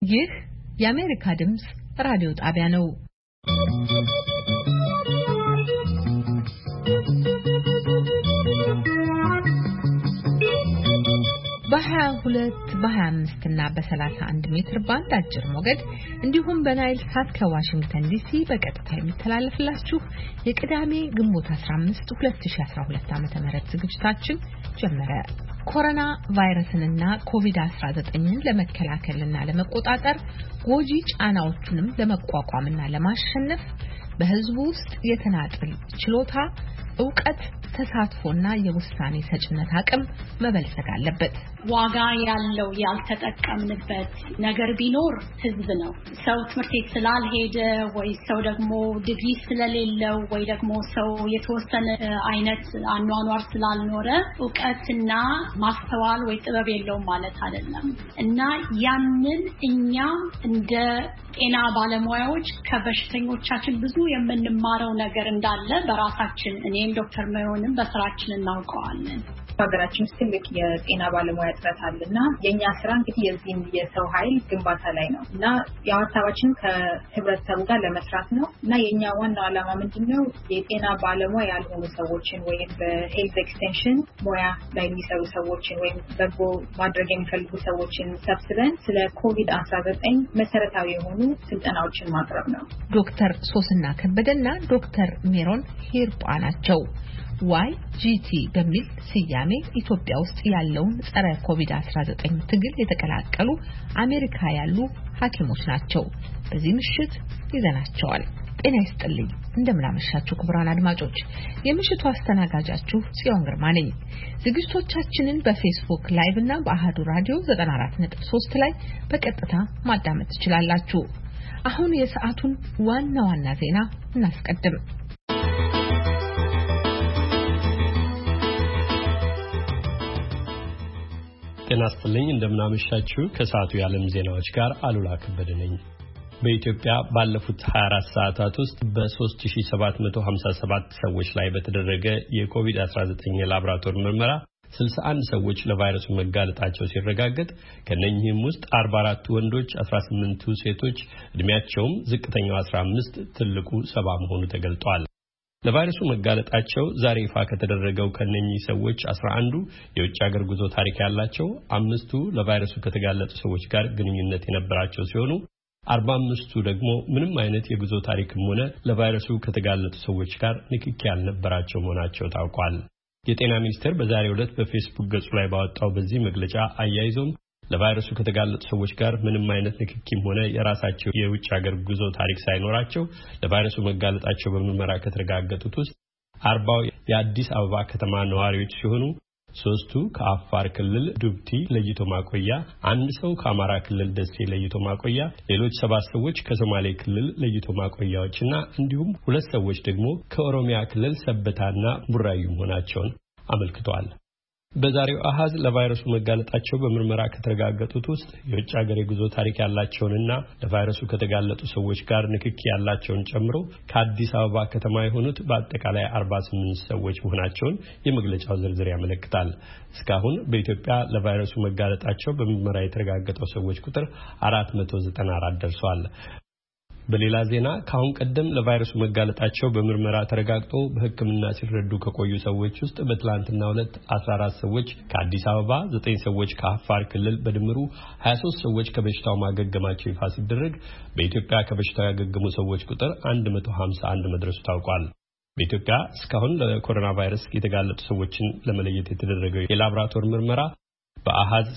ይህ የአሜሪካ ድምጽ ራዲዮ ጣቢያ ነው። በ22 በ25 እና በ31 ሜትር ባንድ አጭር ሞገድ እንዲሁም በናይል ሳት ከዋሽንግተን ዲሲ በቀጥታ የሚተላለፍላችሁ የቅዳሜ ግንቦት 15 2012 ዓ.ም ዝግጅታችን ጀመረ። ኮሮና ቫይረስንና ኮቪድ-19ን ለመከላከልና ለመቆጣጠር ጎጂ ጫናዎቹንም ለመቋቋምና ለማሸነፍ በህዝቡ ውስጥ የተናጠል ችሎታ፣ ዕውቀት፣ ተሳትፎና የውሳኔ ሰጭነት አቅም መበልጸግ አለበት። ዋጋ ያለው ያልተጠቀምንበት ነገር ቢኖር ህዝብ ነው። ሰው ትምህርት ቤት ስላልሄደ ወይ ሰው ደግሞ ዲግሪ ስለሌለው ወይ ደግሞ ሰው የተወሰነ አይነት አኗኗር ስላልኖረ ዕውቀትና ማስተዋል ወይ ጥበብ የለውም ማለት አይደለም እና ያንን እኛ እንደ ጤና ባለሙያዎች ከበሽተኞቻችን ብዙ የምንማረው ነገር እንዳለ በራሳችን እኔም ዶክተር መዮንም በስራችን እናውቀዋለን። ሀገራችን ውስጥ ትልቅ የጤና ባለሙያ እጥረት አለና የኛ ስራ እንግዲህ የዚህም የሰው ኃይል ግንባታ ላይ ነው እና ሀሳባችን ከህብረተሰቡ ጋር ለመስራት ነው እና የኛ ዋናው ዓላማ ምንድነው የጤና ባለሙያ ያልሆኑ ሰዎችን ወይም በሄልዝ ኤክስቴንሽን ሙያ ላይ የሚሰሩ ሰዎችን ወይም በጎ ማድረግ የሚፈልጉ ሰዎችን ሰብስበን ስለ ኮቪድ-19 መሰረታዊ የሆኑ ስልጠናዎችን ማቅረብ ነው። ዶክተር ሶስና ከበደና ዶክተር ሜሮን ሂርጳ ናቸው። YGT በሚል ስያሜ ኢትዮጵያ ውስጥ ያለውን ጸረ ኮቪድ-19 ትግል የተቀላቀሉ አሜሪካ ያሉ ሐኪሞች ናቸው። በዚህ ምሽት ይዘናቸዋል። ጤና ይስጥልኝ፣ እንደምናመሻችሁ ክቡራን አድማጮች። የምሽቱ አስተናጋጃችሁ ጽዮን ግርማ ነኝ። ዝግጅቶቻችንን በፌስቡክ ላይቭ እና በአሃዱ ራዲዮ 94.3 ላይ በቀጥታ ማዳመጥ ትችላላችሁ። አሁን የሰዓቱን ዋና ዋና ዜና እናስቀድም። ጤና ይስጥልኝ፣ እንደምናመሻችሁ። ከሰዓቱ የዓለም ዜናዎች ጋር አሉላ ከበደ ነኝ። በኢትዮጵያ ባለፉት 24 ሰዓታት ውስጥ በ3757 ሰዎች ላይ በተደረገ የኮቪድ-19 ላብራቶሪ ምርመራ 61 ሰዎች ለቫይረሱ መጋለጣቸው ሲረጋገጥ ከነኚህም ውስጥ 44 ወንዶች፣ 18ቱ ሴቶች፣ እድሜያቸውም ዝቅተኛው 15 ትልቁ 70 መሆኑ ተገልጧል። ለቫይረሱ መጋለጣቸው ዛሬ ይፋ ከተደረገው ከነኚህ ሰዎች 11ዱ የውጭ ሀገር ጉዞ ታሪክ ያላቸው፣ 5ቱ ለቫይረሱ ከተጋለጡ ሰዎች ጋር ግንኙነት የነበራቸው ሲሆኑ 45ቱ ደግሞ ምንም አይነት የጉዞ ታሪክም ሆነ ለቫይረሱ ከተጋለጡ ሰዎች ጋር ንክኪ ያልነበራቸው መሆናቸው ታውቋል። የጤና ሚኒስቴር በዛሬው ዕለት በፌስቡክ ገጹ ላይ ባወጣው በዚህ መግለጫ አያይዞም ለቫይረሱ ከተጋለጡ ሰዎች ጋር ምንም አይነት ንክኪም ሆነ የራሳቸው የውጭ ሀገር ጉዞ ታሪክ ሳይኖራቸው ለቫይረሱ መጋለጣቸው በምርመራ ከተረጋገጡት ውስጥ 40 የአዲስ አበባ ከተማ ነዋሪዎች ሲሆኑ 3ቱ ከአፋር ክልል ዱብቲ ለይቶ ማቆያ፣ አንድ ሰው ከአማራ ክልል ደሴ ለይቶ ማቆያ፣ ሌሎች 7 ሰዎች ከሶማሌ ክልል ለይቶ ማቆያዎችና እንዲሁም 2 ሰዎች ደግሞ ከኦሮሚያ ክልል ሰበታና ቡራዩ መሆናቸውን አመልክቷል። በዛሬው አሃዝ ለቫይረሱ መጋለጣቸው በምርመራ ከተረጋገጡት ውስጥ የውጭ ሀገር የጉዞ ታሪክ ያላቸውንና ለቫይረሱ ከተጋለጡ ሰዎች ጋር ንክኪ ያላቸውን ጨምሮ ከአዲስ አበባ ከተማ የሆኑት በአጠቃላይ 48 ሰዎች መሆናቸውን የመግለጫው ዝርዝር ያመለክታል። እስካሁን በኢትዮጵያ ለቫይረሱ መጋለጣቸው በምርመራ የተረጋገጠው ሰዎች ቁጥር 494 ደርሷል። በሌላ ዜና ካሁን ቀደም ለቫይረሱ መጋለጣቸው በምርመራ ተረጋግጦ በሕክምና ሲረዱ ከቆዩ ሰዎች ውስጥ በትላንትናው ዕለት 14 ሰዎች ከአዲስ አበባ፣ 9 ሰዎች ከአፋር ክልል በድምሩ 23 ሰዎች ከበሽታው ማገገማቸው ይፋ ሲደረግ በኢትዮጵያ ከበሽታው ያገገሙ ሰዎች ቁጥር 151 መድረሱ ታውቋል። በኢትዮጵያ እስካሁን ለኮሮና ቫይረስ የተጋለጡ ሰዎችን ለመለየት የተደረገው የላብራቶሪ ምርመራ በአሃዝ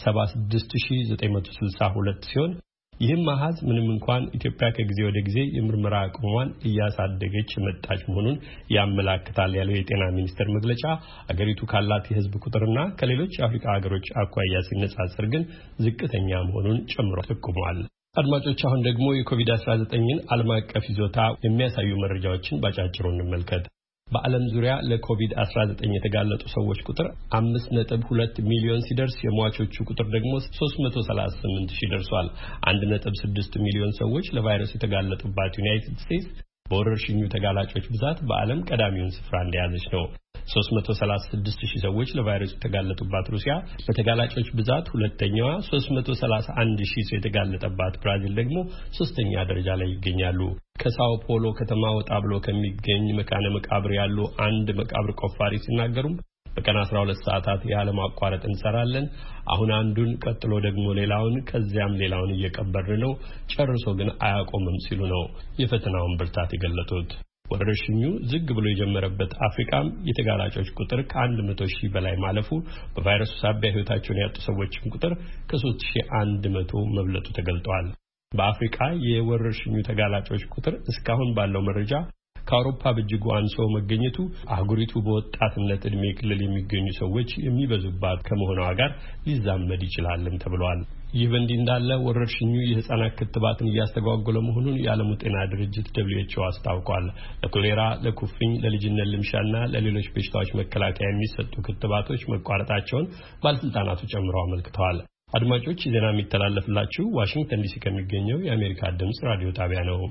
76962 ሲሆን ይህም አሃዝ ምንም እንኳን ኢትዮጵያ ከጊዜ ወደ ጊዜ የምርመራ አቅሟን እያሳደገች መጣች መሆኑን ያመለክታል ያለው የጤና ሚኒስቴር መግለጫ አገሪቱ ካላት የህዝብ ቁጥርና ከሌሎች የአፍሪካ ሀገሮች አኳያ ሲነጻጸር ግን ዝቅተኛ መሆኑን ጨምሮ ጠቁሟል። አድማጮች፣ አሁን ደግሞ የኮቪድ-19ን ዓለም አቀፍ ይዞታ የሚያሳዩ መረጃዎችን ባጫጭሩ እንመልከት። በዓለም ዙሪያ ለኮቪድ-19 የተጋለጡ ሰዎች ቁጥር 5.2 ሚሊዮን ሲደርስ የሟቾቹ ቁጥር ደግሞ 338 ሺህ ደርሷል። 1.6 ሚሊዮን ሰዎች ለቫይረሱ የተጋለጡባት ዩናይትድ ስቴትስ በወረርሽኙ ተጋላጮች ብዛት በዓለም ቀዳሚውን ስፍራ እንደያዘች ነው። 336,000 ሰዎች ለቫይረሱ የተጋለጡባት ሩሲያ በተጋላጮች ብዛት ሁለተኛዋ፣ 331,000 የተጋለጠባት ብራዚል ደግሞ ሶስተኛ ደረጃ ላይ ይገኛሉ። ከሳኦ ፖሎ ከተማ ወጣ ብሎ ከሚገኝ መካነ መቃብር ያሉ አንድ መቃብር ቆፋሪ ሲናገሩም በቀን 12 ሰዓታት ያለ ማቋረጥ እንሰራለን። አሁን አንዱን ቀጥሎ ደግሞ ሌላውን ከዚያም ሌላውን እየቀበርን ነው። ጨርሶ ግን አያቆምም ሲሉ ነው የፈተናውን ብርታት የገለጡት። ወረርሽኙ ዝግ ብሎ የጀመረበት አፍሪካም የተጋላጮች ቁጥር ከ100,000 በላይ ማለፉ በቫይረሱ ሳቢያ ሕይወታቸውን ያጡ ሰዎችም ቁጥር ከ3,100 መብለጡ ተገልጧል። በአፍሪካ የወረርሽኙ ተጋላጮች ቁጥር እስካሁን ባለው መረጃ ከአውሮፓ በእጅጉ አንሶ መገኘቱ አህጉሪቱ በወጣትነት ዕድሜ ክልል የሚገኙ ሰዎች የሚበዙባት ከመሆኗ ጋር ሊዛመድ ይችላልም ተብሏል። ይህ በእንዲህ እንዳለ ወረርሽኙ የህፃናት ክትባትን እያስተጓጎለ መሆኑን የዓለሙ ጤና ድርጅት WHO አስታውቋል። ለኮሌራ፣ ለኩፍኝ፣ ለልጅነት ልምሻና ለሌሎች በሽታዎች መከላከያ የሚሰጡ ክትባቶች መቋረጣቸውን ባለስልጣናቱ ጨምረው አመልክተዋል። አድማጮች ዜና የሚተላለፍላችሁ ዋሽንግተን ዲሲ ከሚገኘው የአሜሪካ ድምጽ ራዲዮ ጣቢያ ነው።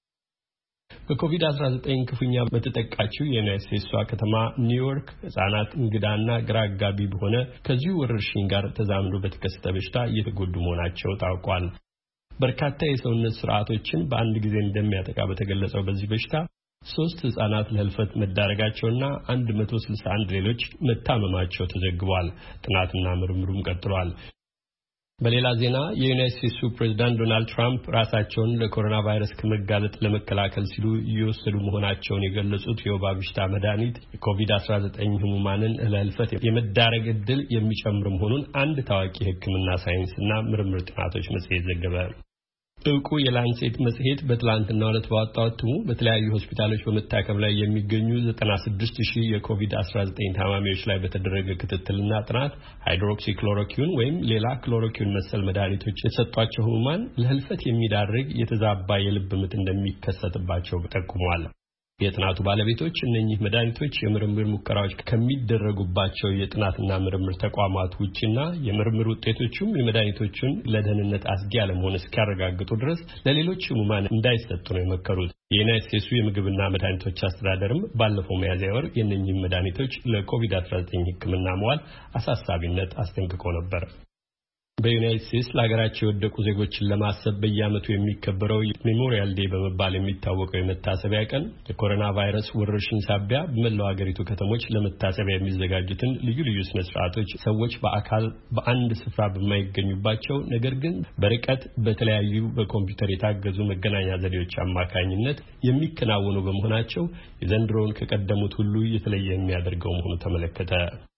በኮቪድ-19 ክፉኛ በተጠቃችው የዩናይትድ ስቴትስ ከተማ ኒውዮርክ ህጻናት እንግዳና ግራ አጋቢ በሆነ ከዚሁ ወረርሽኝ ጋር ተዛምዶ በተከሰተ በሽታ እየተጎዱ መሆናቸው ታውቋል። በርካታ የሰውነት ስርዓቶችን በአንድ ጊዜ እንደሚያጠቃ በተገለጸው በዚህ በሽታ 3 ህጻናት ለህልፈት መዳረጋቸውና 161 ሌሎች መታመማቸው ተዘግቧል። ጥናትና ምርምሩም ቀጥሏል። በሌላ ዜና የዩናይትድ ስቴትስ ፕሬዝዳንት ዶናልድ ትራምፕ ራሳቸውን ለኮሮና ቫይረስ ከመጋለጥ ለመከላከል ሲሉ እየወሰዱ መሆናቸውን የገለጹት የወባ በሽታ መድኃኒት የኮቪድ-19 ህሙማንን ለህልፈት የመዳረግ ዕድል የሚጨምር መሆኑን አንድ ታዋቂ የሕክምና ሳይንስና ምርምር ጥናቶች መጽሔት ዘገበ። እውቁ የላንሴት መጽሔት በትላንትናው ዕለት ባወጣው እትሙ በተለያዩ ሆስፒታሎች በመታከም ላይ የሚገኙ 96,000 የኮቪድ-19 ታማሚዎች ላይ በተደረገ ክትትልና ጥናት ሃይድሮክሲክሎሮኪን ወይም ሌላ ክሎሮኪን መሰል መድኃኒቶች የተሰጧቸው ህሙማን ለህልፈት የሚዳርግ የተዛባ የልብ ምት እንደሚከሰትባቸው ጠቁሟል። የጥናቱ ባለቤቶች እነኚህ መድኃኒቶች የምርምር ሙከራዎች ከሚደረጉባቸው የጥናትና ምርምር ተቋማት ውጪና የምርምር ውጤቶቹም የመድኃኒቶቹን ለደህንነት አስጊ አለመሆን እስኪያረጋግጡ ድረስ ለሌሎች ህሙማን እንዳይሰጡ ነው የመከሩት። የዩናይትድ ስቴትስ የምግብና መድኃኒቶች አስተዳደርም ባለፈው ሚያዝያ ወር የእነኚህ መድኃኒቶች ለኮቪድ-19 ሕክምና መዋል አሳሳቢነት አስጠንቅቆ ነበር። በዩናይትድ ስቴትስ ለሀገራቸው የወደቁ ዜጎችን ለማሰብ በየዓመቱ የሚከበረው ሜሞሪያል ዴይ በመባል የሚታወቀው የመታሰቢያ ቀን የኮሮና ቫይረስ ወረርሽኝ ሳቢያ በመላው ሀገሪቱ ከተሞች ለመታሰቢያ የሚዘጋጁትን ልዩ ልዩ ስነ ስርዓቶች ሰዎች በአካል በአንድ ስፍራ በማይገኙባቸው ነገር ግን በርቀት በተለያዩ በኮምፒውተር የታገዙ መገናኛ ዘዴዎች አማካኝነት የሚከናወኑ በመሆናቸው የዘንድሮውን ከቀደሙት ሁሉ የተለየ የሚያደርገው መሆኑ ተመለከተ።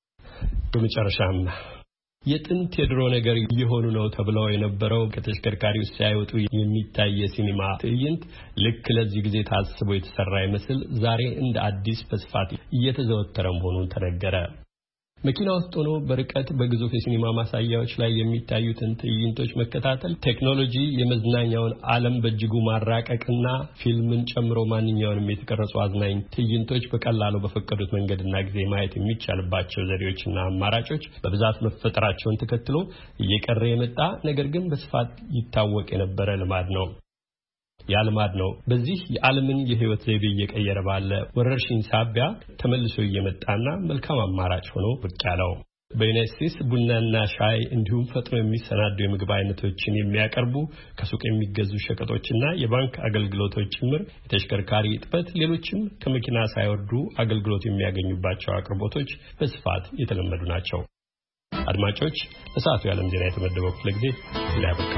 በመጨረሻም የጥንት የድሮ ነገር እየሆኑ ነው ተብለው የነበረው ከተሽከርካሪ ውስጥ ሳይወጡ የሚታይ የሲኒማ ትዕይንት ልክ ለዚህ ጊዜ ታስቦ የተሰራ ይመስል ዛሬ እንደ አዲስ በስፋት እየተዘወተረ መሆኑን ተነገረ። መኪና ውስጥ ሆኖ በርቀት በግዙፍ የሲኒማ ማሳያዎች ላይ የሚታዩትን ትዕይንቶች መከታተል ቴክኖሎጂ የመዝናኛውን ዓለም በእጅጉ ማራቀቅና ፊልምን ጨምሮ ማንኛውንም የተቀረጹ አዝናኝ ትዕይንቶች በቀላሉ በፈቀዱት መንገድና ጊዜ ማየት የሚቻልባቸው ዘዴዎችና አማራጮች በብዛት መፈጠራቸውን ተከትሎ እየቀረ የመጣ ነገር ግን በስፋት ይታወቅ የነበረ ልማድ ነው። ያልማድ ነው። በዚህ የዓለምን የህይወት ዘይቤ እየቀየረ ባለ ወረርሽኝ ሳቢያ ተመልሶ እየመጣና መልካም አማራጭ ሆኖ ብቅ ያለው በዩናይትድ ስቴትስ ቡናና ሻይ እንዲሁም ፈጥኖ የሚሰናዱ የምግብ አይነቶችን የሚያቀርቡ ከሱቅ የሚገዙ ሸቀጦችና የባንክ አገልግሎቶች ጭምር የተሽከርካሪ እጥበት፣ ሌሎችም ከመኪና ሳይወርዱ አገልግሎት የሚያገኙባቸው አቅርቦቶች በስፋት የተለመዱ ናቸው። አድማጮች፣ ለሰዓቱ የዓለም ዜና የተመደበው ክፍለ ጊዜ ያበቃ።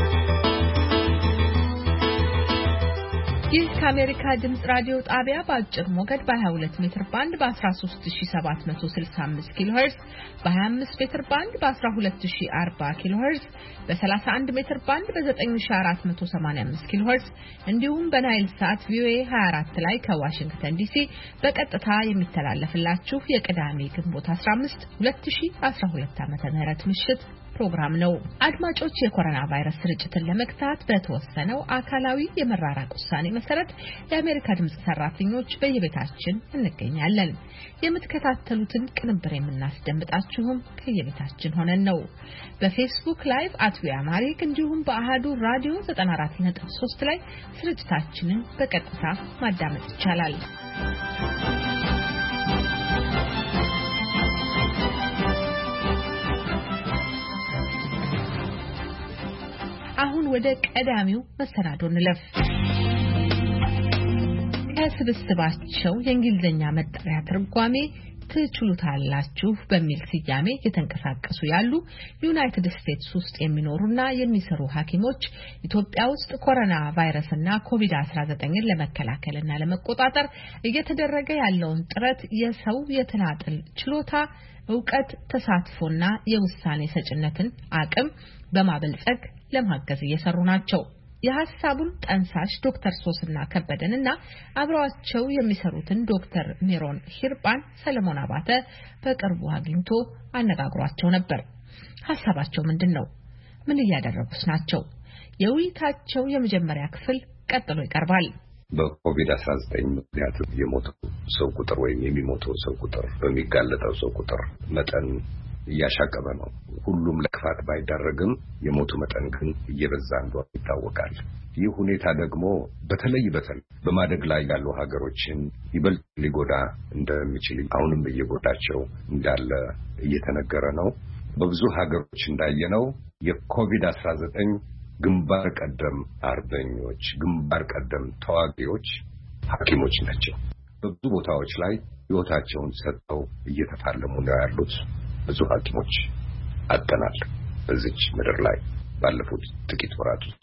ይህ ከአሜሪካ ድምጽ ራዲዮ ጣቢያ በአጭር ሞገድ በ22 ሜትር ባንድ በ13765 ኪሎ ሄርዝ በ25 ሜትር ባንድ በ12040 ኪሎ ሄርዝ በ31 ሜትር ባንድ በ9485 ኪሎ ሄርዝ እንዲሁም በናይል ሳት ቪኦኤ 24 ላይ ከዋሽንግተን ዲሲ በቀጥታ የሚተላለፍላችሁ የቅዳሜ ግንቦት 15 2012 ዓ.ም ምሽት ፕሮግራም ነው። አድማጮች፣ የኮሮና ቫይረስ ስርጭትን ለመግታት በተወሰነው አካላዊ የመራራቅ ውሳኔ መሰረት የአሜሪካ ድምጽ ሰራተኞች በየቤታችን እንገኛለን። የምትከታተሉትን ቅንብር የምናስደምጣችሁም ከየቤታችን ሆነን ነው። በፌስቡክ ላይቭ @viamaric እንዲሁም በአሃዱ ራዲዮ 94.3 ላይ ስርጭታችንን በቀጥታ ማዳመጥ ይቻላል። አሁን ወደ ቀዳሚው መሰናዶ እንለፍ። ከስብስባቸው የእንግሊዝኛ መጠሪያ ትርጓሜ ትችሉታላችሁ በሚል ስያሜ የተንቀሳቀሱ ያሉ ዩናይትድ ስቴትስ ውስጥ የሚኖሩና የሚሰሩ ሐኪሞች ኢትዮጵያ ውስጥ ኮሮና ቫይረስና ኮቪድ-19ን ለመከላከልና ለመቆጣጠር እየተደረገ ያለውን ጥረት የሰው የተናጥል ችሎታ፣ ዕውቀት፣ ተሳትፎና የውሳኔ ሰጭነትን አቅም በማበልጸግ ለማገዝ እየሰሩ ናቸው። የሐሳቡን ጠንሳሽ ዶክተር ሶስና ከበደንና አብረዋቸው የሚሰሩትን ዶክተር ሜሮን ሂርጳን ሰለሞን አባተ በቅርቡ አግኝቶ አነጋግሯቸው ነበር። ሐሳባቸው ምንድነው? ምን እያደረጉስ ናቸው? የውይይታቸው የመጀመሪያ ክፍል ቀጥሎ ይቀርባል። በኮቪድ-19 ምክንያት የሞተው ሰው ቁጥር ወይም የሚሞተው ሰው ቁጥር በሚጋለጠው ሰው ቁጥር መጠን እያሻቀበ ነው። ሁሉም ለክፋት ባይዳረግም የሞቱ መጠን ግን እየበዛ እንደሆነ ይታወቃል። ይህ ሁኔታ ደግሞ በተለይ በማደግ ላይ ያሉ ሀገሮችን ይበልጥ ሊጎዳ እንደሚችል አሁንም እየጎዳቸው እንዳለ እየተነገረ ነው። በብዙ ሀገሮች እንዳየነው የኮቪድ-19 ግንባር ቀደም አርበኞች፣ ግንባር ቀደም ተዋጊዎች ሐኪሞች ናቸው። በብዙ ቦታዎች ላይ ሕይወታቸውን ሰጥተው እየተፋለሙ ነው ያሉት። ብዙ ሐኪሞች አጥተናል በዚች ምድር ላይ ባለፉት ጥቂት ወራት ውስጥ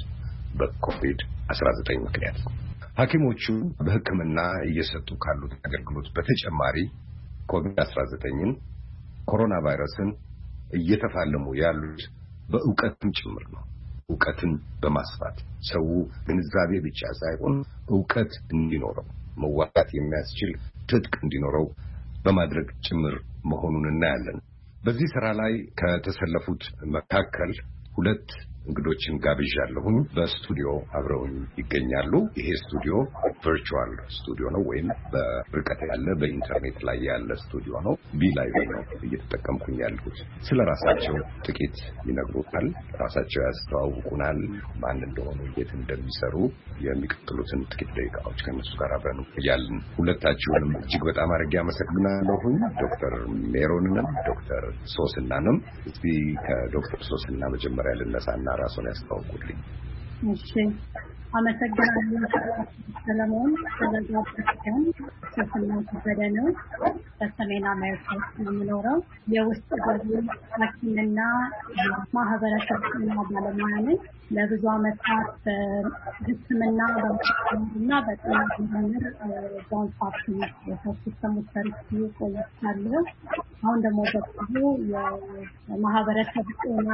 በኮቪድ-19 ምክንያት። ሐኪሞቹ በሕክምና እየሰጡ ካሉት አገልግሎት በተጨማሪ ኮቪድ-19ን ኮሮና ቫይረስን እየተፋለሙ ያሉት በእውቀትም ጭምር ነው። ዕውቀትን በማስፋት ሰው ግንዛቤ ብቻ ሳይሆን ዕውቀት እንዲኖረው መዋጋት የሚያስችል ትጥቅ እንዲኖረው በማድረግ ጭምር መሆኑን እናያለን። በዚህ ስራ ላይ ከተሰለፉት መካከል ሁለት እንግዶችን ጋብዣለሁኝ። በስቱዲዮ አብረውኝ ይገኛሉ። ይሄ ስቱዲዮ ቨርቹዋል ስቱዲዮ ነው ወይም በርቀት ያለ በኢንተርኔት ላይ ያለ ስቱዲዮ ነው። ላይቭ ነው እየተጠቀምኩኝ ያለሁት። ስለራሳቸው ጥቂት ይነግሩታል። ራሳቸው ያስተዋውቁናል። ማን እንደሆኑ፣ የት እንደሚሰሩ የሚቀጥሉትን ጥቂት ደቂቃዎች ከነሱ ጋር አብረን ያለን። ሁለታችሁንም እጅግ በጣም አድርጌ አመሰግናለሁኝ። ዶክተር ሜሮንንም ዶክተር ሶስናንም። እስቲ ከዶክተር ሶስና መጀመሪያ ልነሳና ራስዎን ያስተዋውቁልኝ። እሺ፣ አመሰግናለሁ ሰለሞን። ስለጋበዝከኝ ሶስና ከበደ ነው። በሰሜን አሜሪካ ነው የምኖረው። የውስጥ ገቢ ሐኪምና ማህበረሰብ ጤና ባለሙያ ነኝ። ለብዙ ዓመታት በሕክምና በሕክምና በጤና ምርምር ጆንስ ሆፕኪንስ ሆስፒታል ሰርቼ ቆይቻለሁ። አሁን ደግሞ በቅርቡ የማህበረሰብ ጤና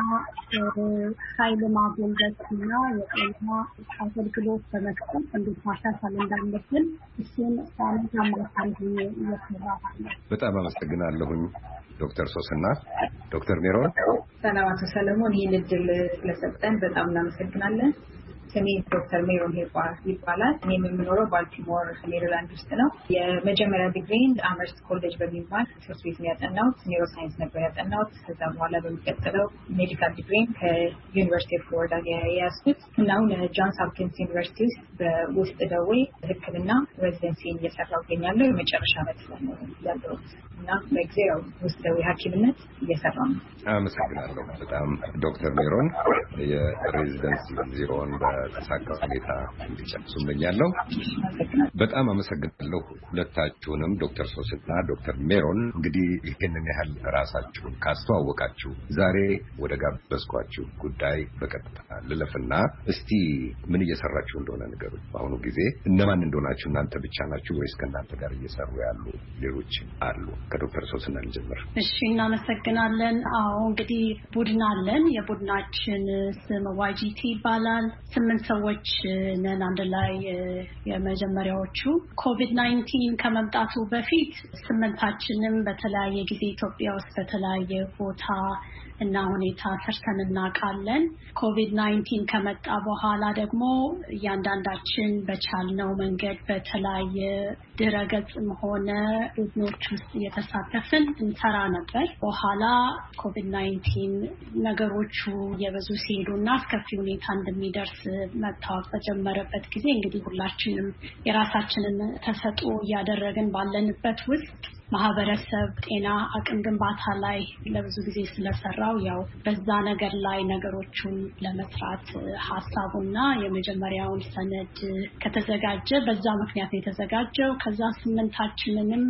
ኃይል ማጎልበትና የጤና አገልግሎት በመስጠት እንዴት ማሻሻል እንዳለብን እሱን ሳምንት አማካኝ እየሰራሁ ነው። በጣም አመሰግናለሁኝ ዶክተር ሶስና። ዶክተር ሜሮን። ሰላም አቶ ሰለሞን፣ ይህን እድል ስለሰጠን በጣም እናመሰግናለን። ስሜ ዶክተር ሜሮን ይባላል። እኔ የምኖረው ባልቲሞር ሜሪላንድ ውስጥ ነው። የመጀመሪያ ዲግሪን አመርስት ኮሌጅ በሚባል ትምህርት ቤት ነው ያጠናሁት። ኒውሮ ሳይንስ ነበር ያጠናሁት። ከዛ በኋላ በሚቀጥለው ሜዲካል ዲግሪን ከዩኒቨርሲቲ ኦፍ ፍሎሪዳ የያዝኩት እና አሁን ጆንስ ሆፕኪንስ ዩኒቨርሲቲ ውስጥ በውስጥ ደዌ ሕክምና ሬዚደንሲን እየሰራሁ እገኛለሁ። የመጨረሻ ዓመት ነው ያለሁት እና በጊዜው ውስጥ ደዌ ሐኪምነት እየሰራሁ ነው። አመሰግናለሁ በጣም ዶክተር ሜሮን። የሬዚደንሲ ጊዜውን በተሳካ ሁኔታ እንዲጨርሱ እመኛለሁ። በጣም አመሰግናለሁ ሁለታችሁንም ዶክተር ሶስና ዶክተር ሜሮን። እንግዲህ ይህንን ያህል ራሳችሁን ካስተዋወቃችሁ ዛሬ ወደ ጋበዝኳችሁ ጉዳይ በቀጥታ ልለፍና እስቲ ምን እየሰራችሁ እንደሆነ ንገሩኝ። በአሁኑ ጊዜ እነማን እንደሆናችሁ እናንተ ብቻ ናችሁ ወይስ ከእናንተ ጋር እየሰሩ ያሉ ሌሎች አሉ? ከዶክተር ሶስና ልጀምር። እሺ፣ እናመሰግናለን። አዎ እንግዲህ ቡድን አለን። የቡድናችን ስም YGT ይባላል። 8 ሰዎች ነን አንድ ላይ። የመጀመሪያዎቹ ኮቪድ-19 ከመምጣቱ በፊት 8ታችንም በተለያየ ጊዜ ኢትዮጵያ ውስጥ በተለያየ ቦታ እና ሁኔታ ሰርተን እናውቃለን። ኮቪድ-19 ከመጣ በኋላ ደግሞ እያንዳንዳችን በቻልነው መንገድ በተለያየ ድረገጽም ሆነ ቡድኖች ውስጥ እየተሳተፍን እንሰራ ነበር። በኋላ ኮቪድ-19 ነገሮቹ የበዙ ሲሄዱና አስከፊ ሁኔታ እንደሚደርስ መታወቅ በጀመረበት ጊዜ እንግዲህ ሁላችንም የራሳችንን ተሰጥኦ እያደረግን ባለንበት ውስጥ ማህበረሰብ ጤና አቅም ግንባታ ላይ ለብዙ ጊዜ ስለሰራው ያው በዛ ነገር ላይ ነገሮችን ለመስራት ሐሳቡና የመጀመሪያውን ሰነድ ከተዘጋጀ በዛ ምክንያት የተዘጋጀው ከዛ ስምንታችንንም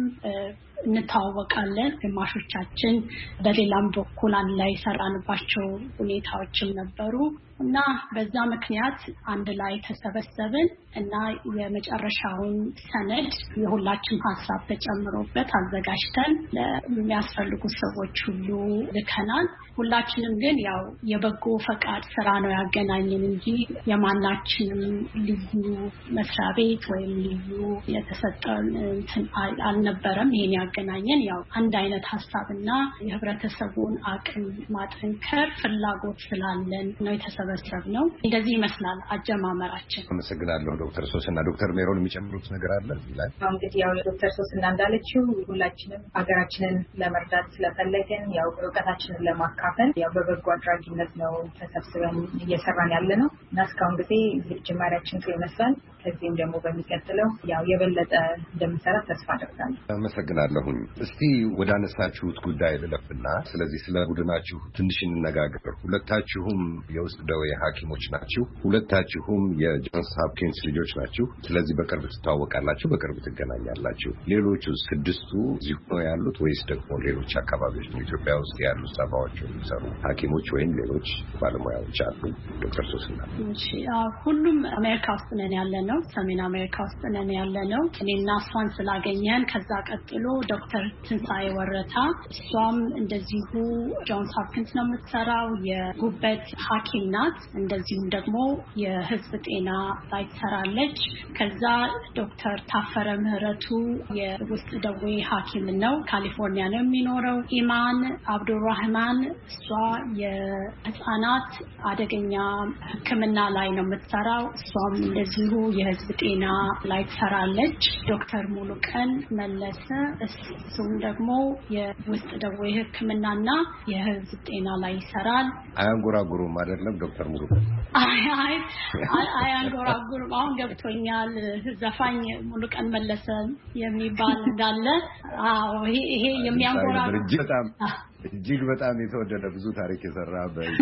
እንታወቃለን ግማሾቻችን በሌላም በኩል አንድ ላይ ሰራንባቸው ሁኔታዎችም ነበሩ እና በዛ ምክንያት አንድ ላይ ተሰበሰብን እና የመጨረሻውን ሰነድ የሁላችን ሐሳብ ተጨምሮበት አዘጋጅተን ለሚያስፈልጉ ሰዎች ሁሉ ልከናል ሁላችንም ግን ያው የበጎ ፈቃድ ስራ ነው ያገናኘን እንጂ የማናችንም ልዩ መስሪያ ቤት ወይም ልዩ የተሰጠን አልነበረም ይሄን ያገናኘን ያው አንድ አይነት ሐሳብና የህብረተሰቡን አቅም ማጠንከር ፍላጎት ስላለን ነው የተሰበሰብነው እንደዚህ ይመስላል አጀማመራችን አመሰግናለሁ ዶክተር ሶስና ዶክተር ሜሮን የሚጨምሩት ነገር አለ ይላል እንግዲህ ያው ዶክተር ሶስና እንዳለችው ሁላችንም ሀገራችንን ለመርዳት ስለፈለግን ያው ዕውቀታችንን ለማካፈል ያው በበጎ አድራጊነት ነው ተሰብስበን እየሰራን ያለነው እና እስካሁን ጊዜ ጅማሬያችን ይመስላል ከዚህም ደግሞ በሚቀጥለው ያው የበለጠ እንደምንሰራ ተስፋ አደርጋለሁ አመሰግናለሁ እስቲ ወደ አነሳችሁት ጉዳይ ልለፍና ስለዚህ ስለ ቡድናችሁ ትንሽ እንነጋገር ሁለታችሁም የውስጥ ደዌ ሐኪሞች ናችሁ ሁለታችሁም የጆንስ ሆፕኪንስ ልጆች ናችሁ ስለዚህ በቅርብ ትተዋወቃላችሁ በቅርብ ትገናኛላችሁ ሌሎቹ ስድስቱ እዚሁ ነው ያሉት ወይስ ደግሞ ሌሎች አካባቢዎች ነው ኢትዮጵያ ውስጥ ያሉ ሰባዎች የሚሰሩ ሐኪሞች ወይም ሌሎች ባለሙያዎች አሉ ዶክተር ሶስና እሺ ሁሉም አሜሪካ ውስጥ ነን ያለነው ሰሜን አሜሪካ ውስጥ ነን ያለነው እኔና እሷን ስላገኘን ከዛ ቀጥሎ ዶክተር ትንሳኤ ወረታ እሷም እንደዚሁ ጆንስ ሆፕኪንስ ነው የምትሰራው የጉበት ሐኪም ናት እንደዚሁም ደግሞ የህዝብ ጤና ላይ ትሰራለች ከዛ ዶክተር ታፈረ ምህረቱ የውስጥ ደዌ ሐኪም ነው ካሊፎርኒያ ነው የሚኖረው ኢማን አብዱራህማን እሷ የህፃናት አደገኛ ህክምና ላይ ነው የምትሰራው እሷም እንደዚሁ የህዝብ ጤና ላይ ትሰራለች ዶክተር ሙሉቀን መለሰ እሱም ደግሞ የውስጥ ደዌ ህክምናና የህዝብ ጤና ላይ ይሰራል አያንጎራጉሩም አይደለም ዶክተር ሙሉቀን አያንጎራጉሩም አሁን ገብቶኛል ዘፋኝ ሙሉቀን መለሰ የሚባል እንዳለ ይሄ የሚያንጎራጉር እጅግ በጣም የተወደደ ብዙ ታሪክ የሰራ